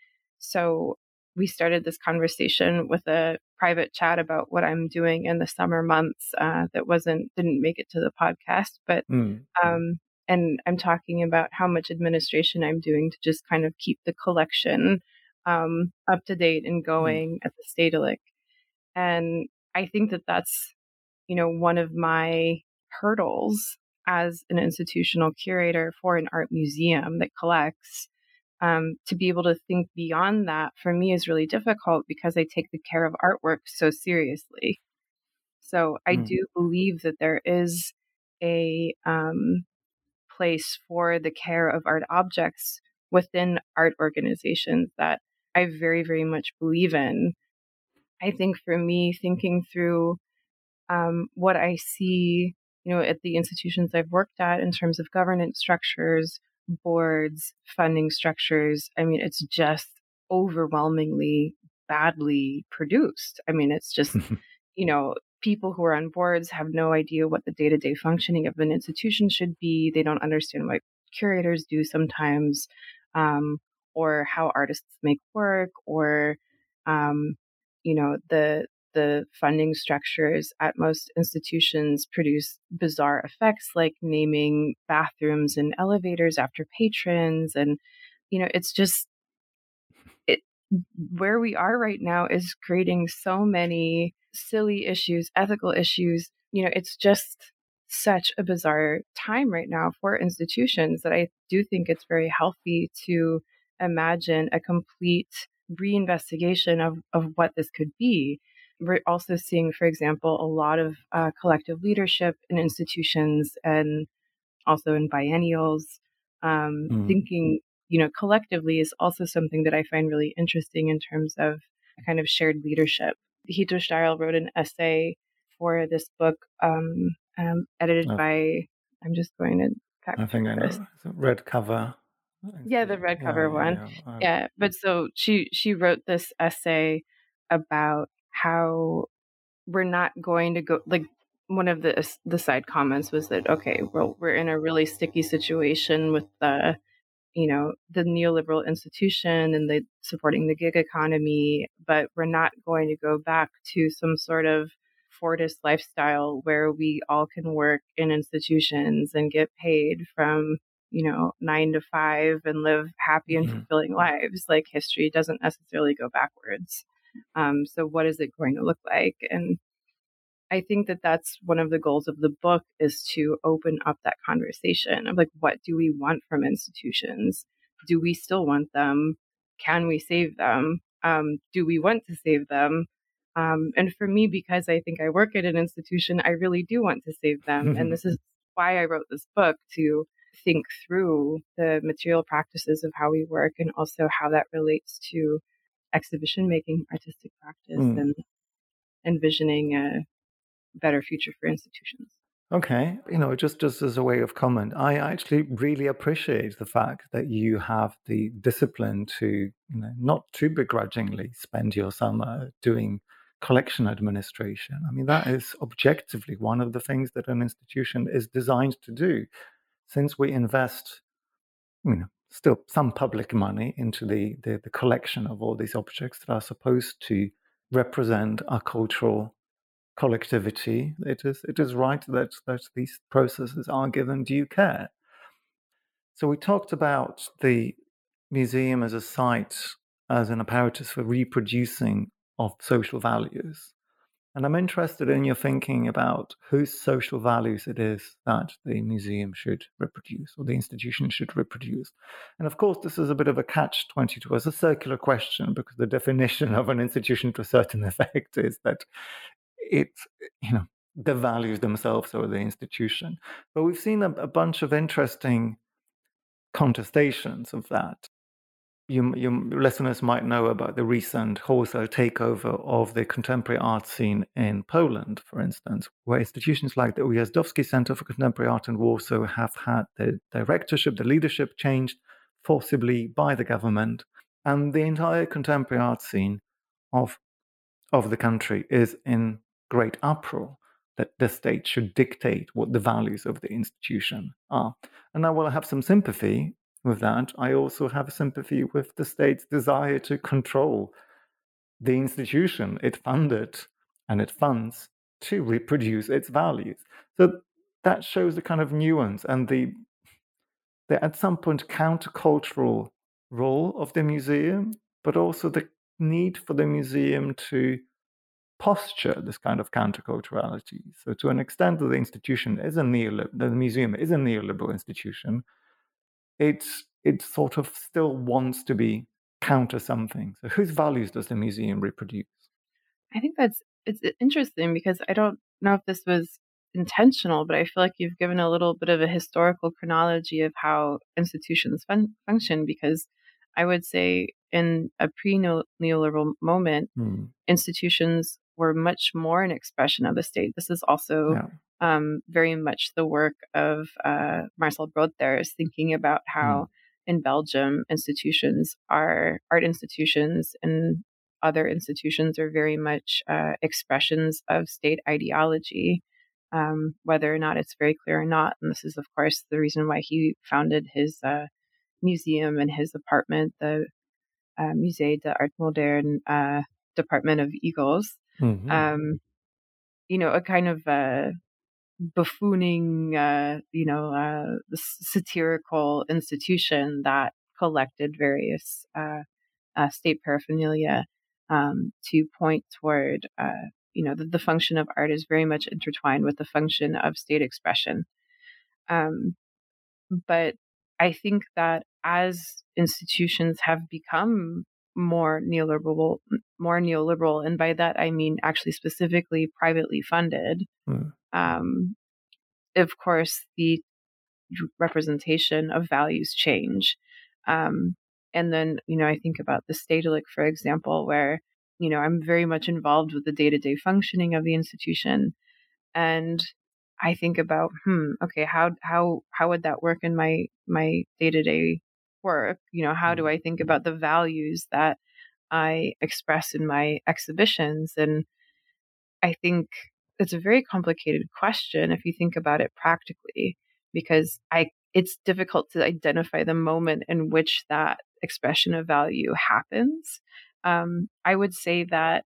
[SPEAKER 6] So we started this conversation with a private chat about what I'm doing in the summer months uh, that wasn't didn't make it to the podcast, but mm. um, and I'm talking about how much administration I'm doing to just kind of keep the collection um, up to date and going mm. at the Stedelijk. And I think that that's, you know, one of my hurdles as an institutional curator for an art museum that collects. Um, to be able to think beyond that for me is really difficult, because I take the care of artwork so seriously. So I mm. do believe that there is a um, place for the care of art objects within art organizations that I very, very much believe in. I think for me, thinking through um, what I see, you know, at the institutions I've worked at in terms of governance structures, boards, funding structures, I mean, it's just overwhelmingly badly produced. I mean, it's just, you know, people who are on boards have no idea what the day-to-day functioning of an institution should be. They don't understand what curators do sometimes, um, or how artists make work, or, um, you know, the the funding structures at most institutions produce bizarre effects, like naming bathrooms and elevators after patrons. And, you know, it's just, it, where we are right now is creating so many silly issues, ethical issues. You know, it's just such a bizarre time right now for institutions that I do think it's very healthy to imagine a complete reinvestigation of, of what this could be. We're also seeing, for example, a lot of uh, collective leadership in institutions and also in biennials. Um, mm. Thinking, you know, collectively is also something that I find really interesting in terms of a kind of shared leadership. Hito Steyerl wrote an essay for this book, um, um, edited oh. by, I'm just going to fact
[SPEAKER 5] I think I know. Red cover.
[SPEAKER 6] Yeah, the red cover
[SPEAKER 5] yeah,
[SPEAKER 6] one.
[SPEAKER 5] Yeah, yeah.
[SPEAKER 6] yeah, but so she she wrote this essay about how we're not going to go, like, one of the the side comments was that, okay, well, we're in a really sticky situation with the, you know, the neoliberal institution and the supporting the gig economy, but we're not going to go back to some sort of Fordist lifestyle where we all can work in institutions and get paid from, you know, nine to five and live happy and fulfilling lives. Like, history doesn't necessarily go backwards. Um, so what is it going to look like? And I think that that's one of the goals of the book, is to open up that conversation of, like, what do we want from institutions? Do we still want them? Can we save them? Um, do we want to save them? Um, and for me, because I think I work at an institution, I really do want to save them. And this is why I wrote this book, to think through the material practices of how we work and also how that relates to exhibition making, artistic practice, mm. and envisioning a better future for institutions.
[SPEAKER 5] Okay, you know, just, just as a way of comment, I actually really appreciate the fact that you have the discipline to, you know, not too begrudgingly spend your summer doing collection administration. I mean, that is objectively one of the things that an institution is designed to do. Since we invest, you know, still some public money into the, the, the collection of all these objects that are supposed to represent our cultural collectivity, it is it is right that, that these processes are given due care. So we talked about the museum as a site, as an apparatus for reproducing of social values. And I'm interested in your thinking about whose social values it is that the museum should reproduce, or the institution should reproduce. And of course, this is a bit of a catch twenty-two, as a circular question, because the definition of an institution to a certain effect is that it, you know, the values themselves or the institution. But we've seen a, a bunch of interesting contestations of that. You, your listeners might know about the recent wholesale takeover of the contemporary art scene in Poland, for instance, where institutions like the Ujazdowski Center for Contemporary Art in Warsaw have had the directorship, the leadership changed forcibly by the government, and the entire contemporary art scene of, of the country is in great uproar that the state should dictate what the values of the institution are. And now, while I have some sympathy with that, I also have sympathy with the state's desire to control the institution it funded and it funds to reproduce its values. So that shows the kind of nuance and the, the at some point countercultural role of the museum, but also the need for the museum to posture this kind of counterculturality. So to an extent that the institution is a neoliberal, the museum is a neoliberal institution, it, it sort of still wants to be counter something. So whose values does the museum reproduce?
[SPEAKER 6] I think that's, it's interesting, because I don't know if this was intentional, but I feel like you've given a little bit of a historical chronology of how institutions fun- function, because I would say in a pre-neoliberal moment, hmm. institutions were much more an expression of the state. This is also yeah. um, very much the work of uh, Marcel Broodthaers, thinking about how hmm. in Belgium, institutions are, art institutions and other institutions are very much uh, expressions of state ideology, um, whether or not it's very clear or not. And this is, of course, the reason why he founded his uh, museum and his apartment, the uh, Musée d'Art Moderne uh, Department of Eagles. Mm-hmm. Um, you know, a kind of uh, buffooning, uh, you know, uh, satirical institution that collected various uh, uh, state paraphernalia um, to point toward, uh, you know, the, the function of art is very much intertwined with the function of state expression. Um, but I think that as institutions have become more neoliberal, more neoliberal, and by that I mean actually specifically privately funded. Mm. Um, of course, the representation of values change. Um, and then, you know, I think about the Stedelijk, for example, where, you know, I'm very much involved with the day-to-day functioning of the institution. And I think about, hmm, okay, how how how would that work in my my day-to-day work? You know, how do I think about the values that I express in my exhibitions? And I think it's a very complicated question if you think about it practically, because I it's difficult to identify the moment in which that expression of value happens. Um, I would say that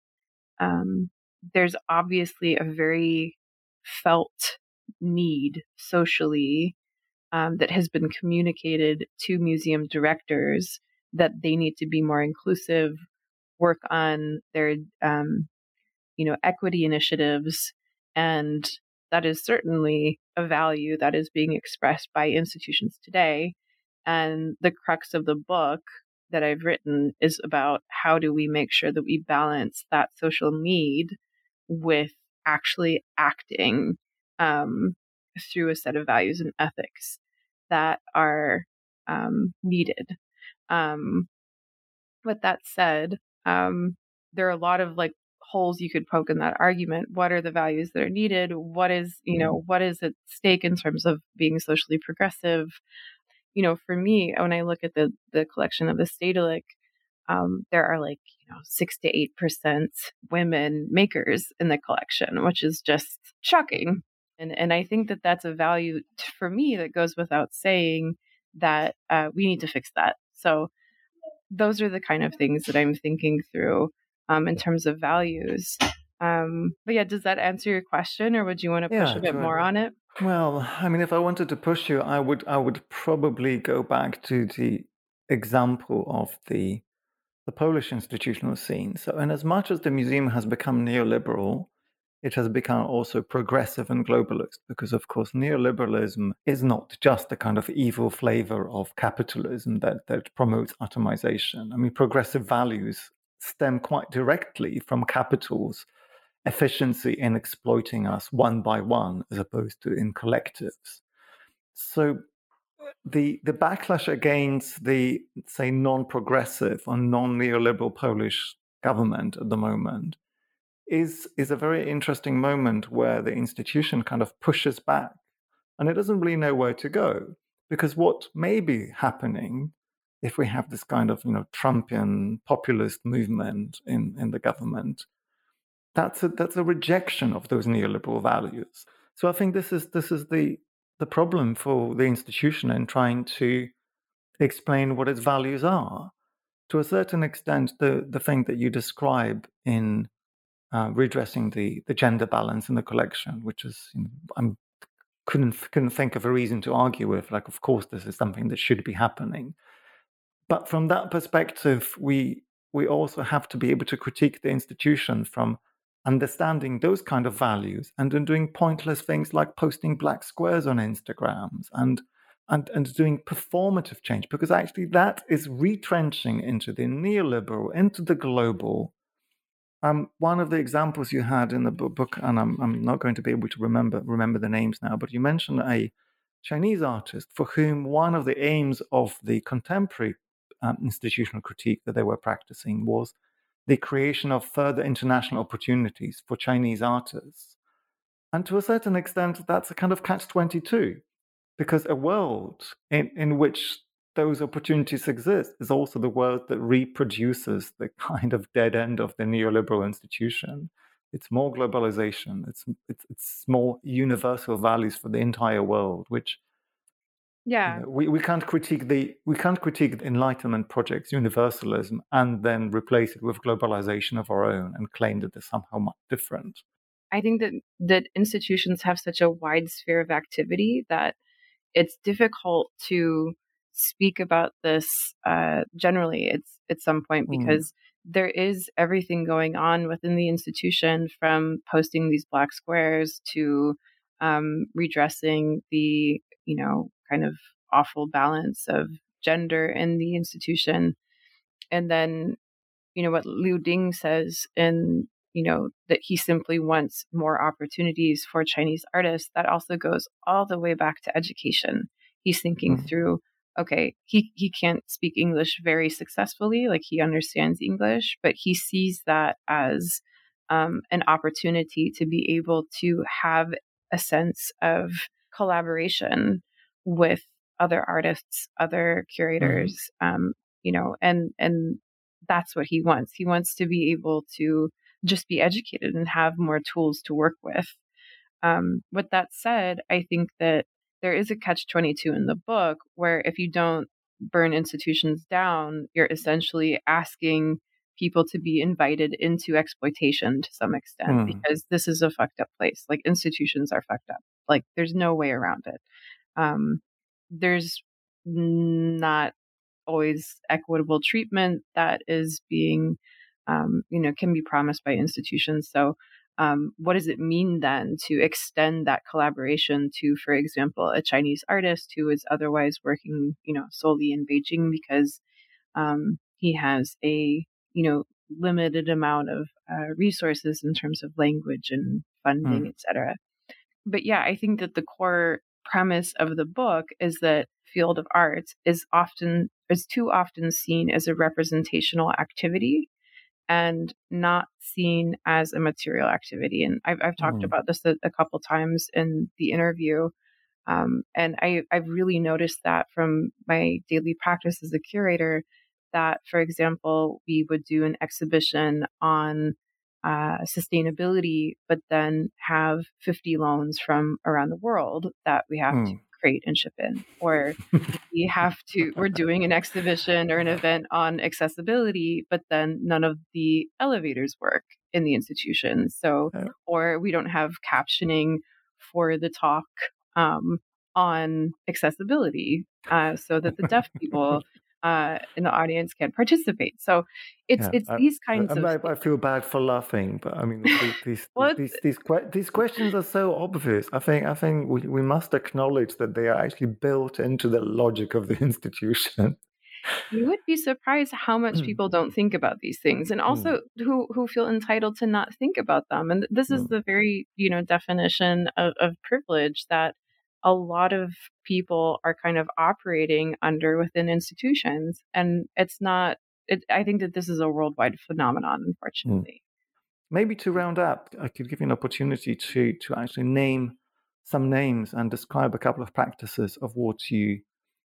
[SPEAKER 6] um, there's obviously a very felt need socially um, that has been communicated to museum directors that they need to be more inclusive, work on their um, you know, equity initiatives. And that is certainly a value that is being expressed by institutions today. And the crux of the book that I've written is about how do we make sure that we balance that social need with actually acting um, through a set of values and ethics that are um, needed. Um, with that said, um, there are a lot of like holes you could poke in that argument. What are the values that are needed? What is, you know, what is at stake in terms of being socially progressive? You know, for me, when I look at the the collection of the Stedelijk, um, there are like, you know, six to eight percent women makers in the collection, which is just shocking. And and I think that that's a value t- for me that goes without saying that uh, we need to fix that. So those are the kind of things that I'm thinking through um, in terms of values. Um, but yeah, does that answer your question, or would you want to push
[SPEAKER 5] Yeah,
[SPEAKER 6] a bit
[SPEAKER 5] sure.
[SPEAKER 6] more on it?
[SPEAKER 5] Well, I mean, if I wanted to push you, I would I would probably go back to the example of the the Polish institutional scene. So, and as much as the museum has become neoliberal, it has become also progressive and globalist, because of course neoliberalism is not just a kind of evil flavor of capitalism that, that promotes atomization. I mean, progressive values stem quite directly from capital's efficiency in exploiting us one by one as opposed to in collectives. So the the backlash against the, say, non-progressive or non-neoliberal Polish government at the moment is is a very interesting moment where the institution kind of pushes back, and it doesn't really know where to go, because what may be happening if we have this kind of, you know, Trumpian populist movement in, in the government, that's a that's a rejection of those neoliberal values. So I think this is this is the the problem for the institution in trying to explain what its values are. To a certain extent, the the thing that you describe in uh, redressing the the gender balance in the collection, which is, you know, I'm couldn't couldn't think of a reason to argue with. Like, of course, this is something that should be happening. But from that perspective, we we also have to be able to critique the institution from understanding those kind of values and then doing pointless things like posting black squares on Instagrams and and and doing performative change, because actually that is retrenching into the neoliberal, into the global. Um, one of the examples you had in the book, and I'm I'm not going to be able to remember remember the names now, but you mentioned a Chinese artist for whom one of the aims of the contemporary um, institutional critique that they were practicing was the creation of further international opportunities for Chinese artists. And to a certain extent, that's a kind of catch twenty-two, because a world in, in which those opportunities exist is also the world that reproduces the kind of dead end of the neoliberal institution. It's more globalization. It's it's, it's more universal values for the entire world, which
[SPEAKER 6] yeah,
[SPEAKER 5] you know, we, we can't critique the we can't critique the Enlightenment project's universalism and then replace it with globalization of our own and claim that they're somehow much different.
[SPEAKER 6] I think that that institutions have such a wide sphere of activity that it's difficult to speak about this uh, generally. It's at some point because mm. there is everything going on within the institution, from posting these black squares to um, redressing the, you know, kind of awful balance of gender in the institution. And then you know, what Liu Ding says in, you know, that he simply wants more opportunities for Chinese artists, that also goes all the way back to education. He's thinking mm. through, okay, he, he can't speak English very successfully, like he understands English, but he sees that as um, an opportunity to be able to have a sense of collaboration with other artists, other curators, mm. um, you know, and, and that's what he wants. He wants to be able to just be educated and have more tools to work with. Um, with that said, I think that there is a catch twenty-two in the book where if you don't burn institutions down, you're essentially asking people to be invited into exploitation to some extent, mm. because this is a fucked up place. Like institutions are fucked up. Like there's no way around it. Um, there's not always equitable treatment that is being, um, you know, can be promised by institutions. So um, what does it mean then to extend that collaboration to, for example, a Chinese artist who is otherwise working, you know, solely in Beijing because um, he has a, you know, limited amount of uh, resources in terms of language and funding, mm. et cetera. But yeah, I think that the core premise of the book is that field of arts is often is too often seen as a representational activity and not seen as a material activity. And I've I've talked mm. about this a, a couple times in the interview, um, and I I've really noticed that from my daily practice as a curator. That, for example, we would do an exhibition on uh, sustainability, but then have fifty loans from around the world that we have mm. to create and ship in. Or we have to, we're doing an exhibition or an event on accessibility, but then none of the elevators work in the institution. So, okay. or we don't have captioning for the talk um, on accessibility uh, so that the deaf people Uh, in the audience can participate. So it's yeah, it's
[SPEAKER 5] I,
[SPEAKER 6] these kinds
[SPEAKER 5] I,
[SPEAKER 6] of.
[SPEAKER 5] I feel bad for laughing, but I mean these these well, these, these, these, these questions are so obvious. I think I think we, we must acknowledge that they are actually built into the logic of the institution.
[SPEAKER 6] You would be surprised how much people don't think about these things, and also mm. who who feel entitled to not think about them. And this is mm. the very you know definition of, of privilege that a lot of people are kind of operating under within institutions. And it's not, it, I think that this is a worldwide phenomenon, unfortunately.
[SPEAKER 5] Maybe to round up, I could give you an opportunity to, to actually name some names and describe a couple of practices of what you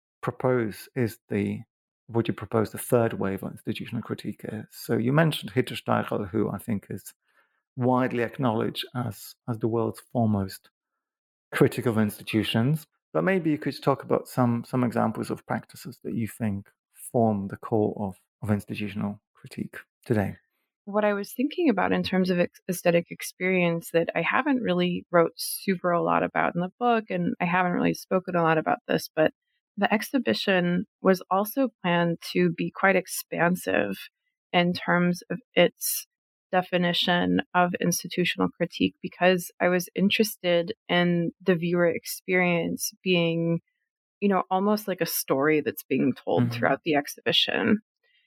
[SPEAKER 5] propose is the, what you propose the third wave of institutional critique is. So you mentioned Hitler Steichel, who I think is widely acknowledged as, as the world's foremost critic of institutions, but maybe you could talk about some some examples of practices that you think form the core of, of institutional critique today.
[SPEAKER 6] What I was thinking about in terms of aesthetic experience that I haven't really wrote super a lot about in the book, and I haven't really spoken a lot about this, but the exhibition was also planned to be quite expansive in terms of its definition of institutional critique, because I was interested in the viewer experience being, you know, almost like a story that's being told mm-hmm. throughout the exhibition.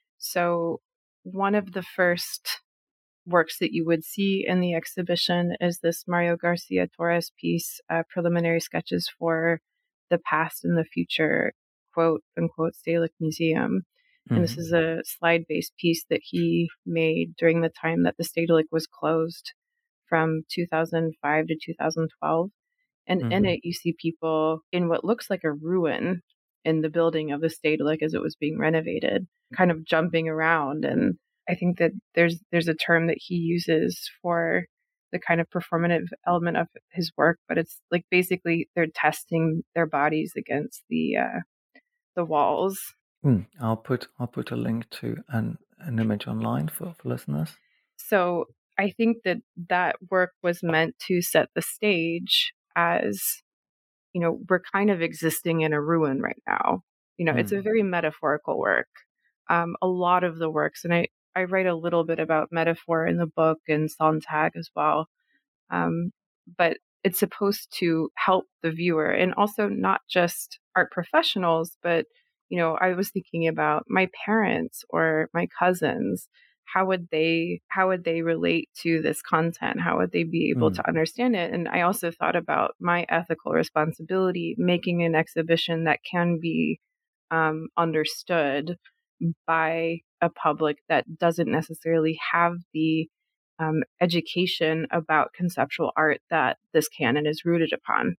[SPEAKER 6] So one of the first works that you would see in the exhibition is this Mario Garcia Torres piece, uh, Preliminary Sketches for the Past and the Future, quote unquote, Stedelijk Museum. And this is a slide-based piece that he made during the time that the Stedelijk was closed from two thousand five to two thousand twelve. And mm-hmm. in it, you see people in what looks like a ruin in the building of the Stedelijk as it was being renovated, kind of jumping around. And I think that there's there's a term that he uses for the kind of performative element of his work, but it's like basically they're testing their bodies against the uh, the walls.
[SPEAKER 5] Mm, I'll put I'll put a link to an, an image online for, for listeners.
[SPEAKER 6] So I think that that work was meant to set the stage as, you know, we're kind of existing in a ruin right now. You know, mm. it's a very metaphorical work. Um, a lot of the works, and I, I write a little bit about metaphor in the book and Sontag as well. Um, but it's supposed to help the viewer, and also not just art professionals, but you know, I was thinking about my parents or my cousins. how would they how would they relate to this content? How would they be able
[SPEAKER 5] Mm.
[SPEAKER 6] to understand it? And I also thought about my ethical responsibility making an exhibition that can be um, understood by a public that doesn't necessarily have the um, education about conceptual art that this canon is rooted upon.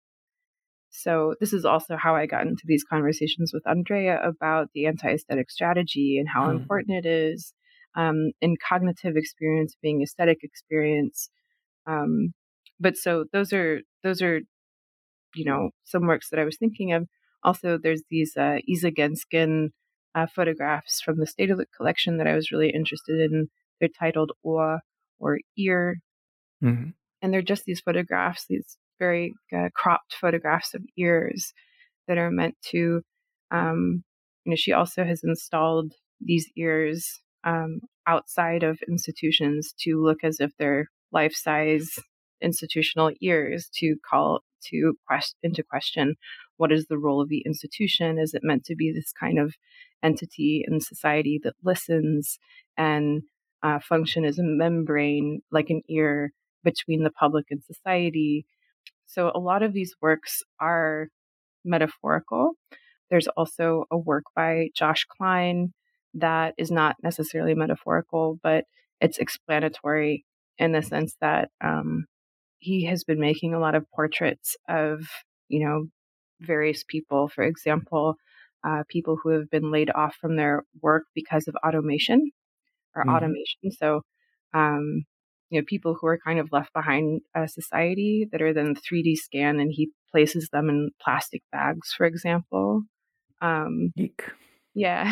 [SPEAKER 6] So this is also how I got into these conversations with Andrea about the anti-aesthetic strategy and how
[SPEAKER 5] Mm.
[SPEAKER 6] important it is um, in cognitive experience being aesthetic experience. Um, but so those are those are you know some works that I was thinking of. Also, there's these uh, Isa Genskin uh, photographs from the Stedelijk collection that I was really interested in. They're titled Ohr or Ear,
[SPEAKER 5] Mm-hmm.
[SPEAKER 6] and they're just these photographs, these very uh, cropped photographs of ears that are meant to, um, you know, she also has installed these ears um, outside of institutions to look as if they're life-size institutional ears to call to quest into question what is the role of the institution? Is it meant to be this kind of entity in society that listens and uh, function as a membrane, like an ear between the public and society? So a lot of these works are metaphorical. There's also a work by Josh Klein that is not necessarily metaphorical, but it's explanatory in the sense that um, he has been making a lot of portraits of, you know, various people. For example, uh, people who have been laid off from their work because of automation or
[SPEAKER 5] Mm-hmm.
[SPEAKER 6] automation. So, um, you know, people who are kind of left behind uh, society that are then three D scanned, and he places them in plastic bags, for example. Um,
[SPEAKER 5] Eek.
[SPEAKER 6] yeah.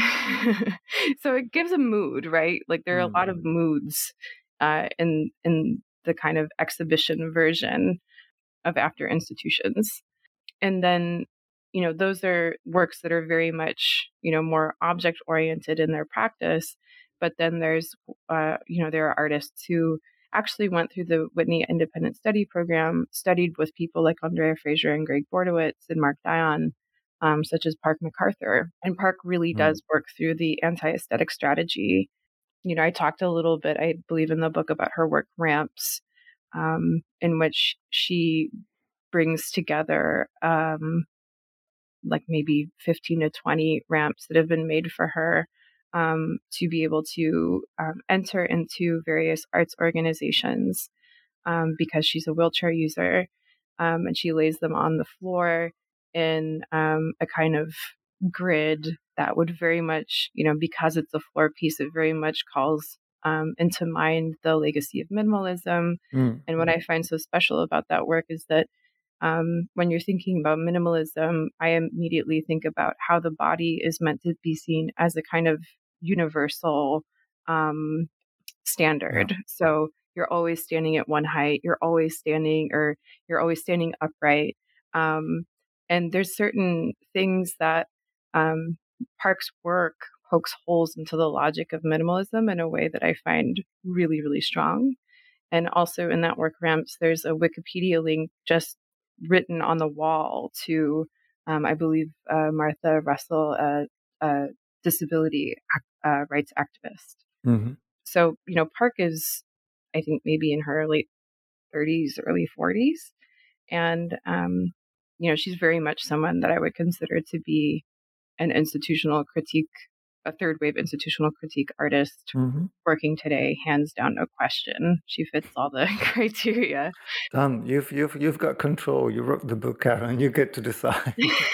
[SPEAKER 6] So it gives a mood, right? Like there are
[SPEAKER 5] Mm.
[SPEAKER 6] a lot of moods uh, in in the kind of exhibition version of After Institutions. And then, you know, those are works that are very much, you know, more object oriented in their practice. But then there's, uh, you know, there are artists who actually went through the Whitney Independent Study Program, studied with people like Andrea Fraser and Greg Bordowitz and Mark Dion, um, such as Park MacArthur. And Park really
[SPEAKER 5] Mm.
[SPEAKER 6] does work through the anti-aesthetic strategy. You know, I talked a little bit, I believe in the book, about her work Ramps, um, in which she brings together um, like maybe fifteen to twenty ramps that have been made for her um, to be able to um, enter into various arts organizations um, because she's a wheelchair user. Um, and she lays them on the floor in um, a kind of grid that would very much, you know, because it's a floor piece, it very much calls um, into mind the legacy of minimalism.
[SPEAKER 5] Mm.
[SPEAKER 6] And what I find so special about that work is that um, when you're thinking about minimalism, I immediately think about how the body is meant to be seen as a kind of universal um, standard.
[SPEAKER 5] Yeah.
[SPEAKER 6] So you're always standing at one height, you're always standing or you're always standing upright. Um, and there's certain things that um, Park's work pokes holes into the logic of minimalism in a way that I find really, really strong. And also in that work, Ramps, there's a Wikipedia link just written on the wall to, um, I believe, uh, Martha Russell, a, a disability uh, rights activist.
[SPEAKER 5] Mm-hmm.
[SPEAKER 6] So, you know, Park is, I think, maybe in her late thirties, early forties. And, um, you know, she's very much someone that I would consider to be an institutional critique, a third wave institutional critique artist
[SPEAKER 5] Mm-hmm.
[SPEAKER 6] working today, hands down, no question. She fits all the criteria.
[SPEAKER 5] Done. You've you've you've got control. You wrote the book, Karen. You get to decide.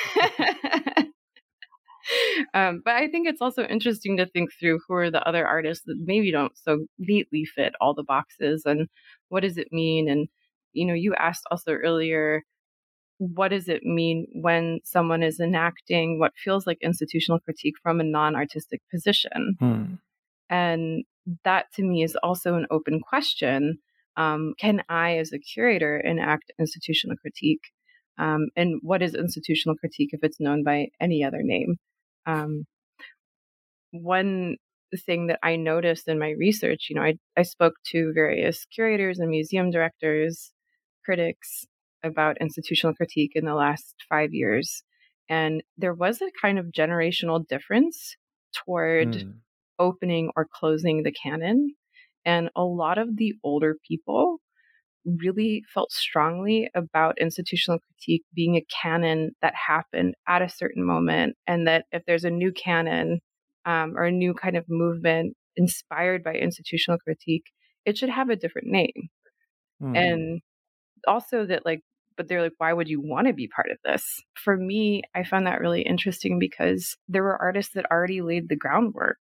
[SPEAKER 6] um, but I think it's also interesting to think through who are the other artists that maybe don't so neatly fit all the boxes, and what does it mean? And you know, you asked also earlier, what does it mean when someone is enacting what feels like institutional critique from a non-artistic position?
[SPEAKER 5] Mm.
[SPEAKER 6] And that to me is also an open question. Um, can I, as a curator, enact institutional critique? Um, and what is institutional critique if it's known by any other name? Um, one thing that I noticed in my research, you know, I, I spoke to various curators and museum directors, critics about institutional critique in the last five years. And there was a kind of generational difference toward
[SPEAKER 5] Mm.
[SPEAKER 6] opening or closing the canon. And a lot of the older people really felt strongly about institutional critique being a canon that happened at a certain moment, and that if there's a new canon um, or a new kind of movement inspired by institutional critique, it should have a different name. Mm. And also that, like, but they're like, why would you want to be part of this? For me, I found that really interesting because there were artists that already laid the groundwork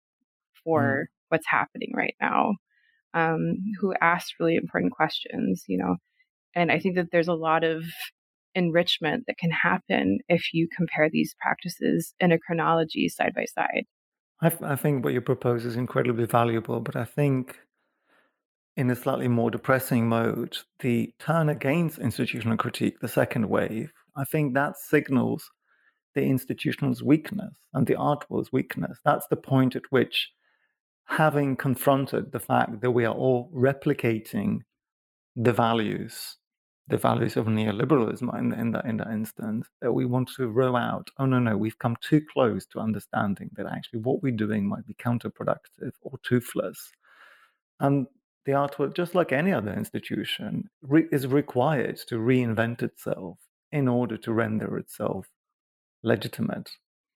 [SPEAKER 6] for mm. what's happening right now, um, who asked really important questions, you know. And I think that there's a lot of enrichment that can happen if you compare these practices in a chronology side by side.
[SPEAKER 5] I, th- I think what you propose is incredibly valuable, but I think in a slightly more depressing mode, the turn against institutional critique, the second wave, I think that signals the institutional's weakness and the art world's weakness. That's the point at which, having confronted the fact that we are all replicating the values, the values of neoliberalism in, in, that, in that instance, that we want to row out, oh, no, no, we've come too close to understanding that actually what we're doing might be counterproductive or toothless. And the art world, just like any other institution, re- is required to reinvent itself in order to render itself legitimate.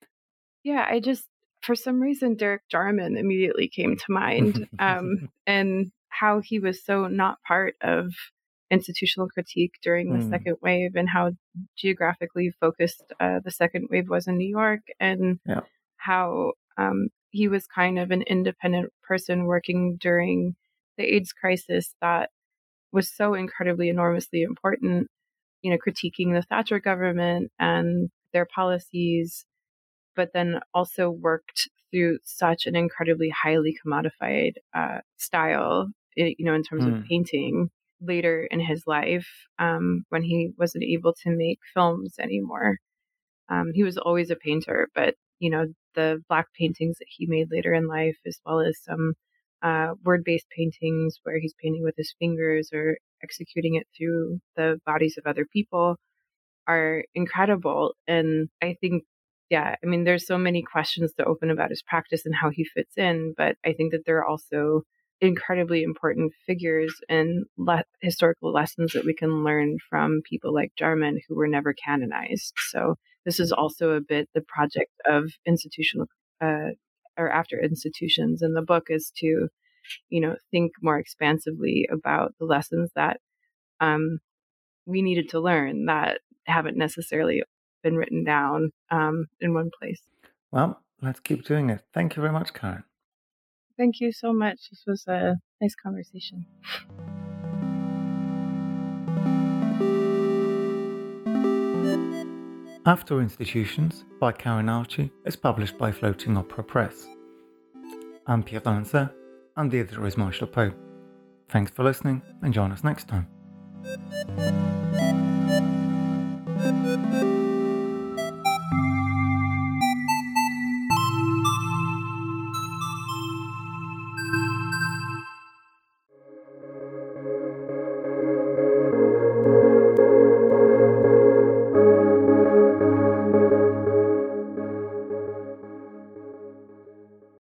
[SPEAKER 6] Yeah, I just, for some reason, Derek Jarman immediately came to mind, um, and how he was so not part of institutional critique during the mm. second wave, and how geographically focused uh, the second wave was in New York, and
[SPEAKER 5] yeah.
[SPEAKER 6] how um, he was kind of an independent person working during the AIDS crisis that was so incredibly enormously important, you know, critiquing the Thatcher government and their policies, but then also worked through such an incredibly highly commodified uh, style, you know, in terms mm. of painting later in his life, um, when he wasn't able to make films anymore. Um, he was always a painter, but, you know, the black paintings that he made later in life, as well as some uh, word-based paintings where he's painting with his fingers or executing it through the bodies of other people, are incredible. And I think, yeah, I mean, there's so many questions to open about his practice and how he fits in, but I think that there are also incredibly important figures and le- historical lessons that we can learn from people like Jarman, who were never canonized. So this is also a bit the project of institutional uh, or after institutions in the book, is to, you know, think more expansively about the lessons that um, we needed to learn that haven't necessarily been written down um, in one place.
[SPEAKER 5] Well, let's keep doing it. Thank you very much, Karen.
[SPEAKER 6] Thank you so much. This was a nice conversation.
[SPEAKER 5] After Institutions by Karen Archie is published by Floating Opera Press. I'm Pierre Delancey, and the editor is Marshall Poe. Thanks for listening, and join us next time.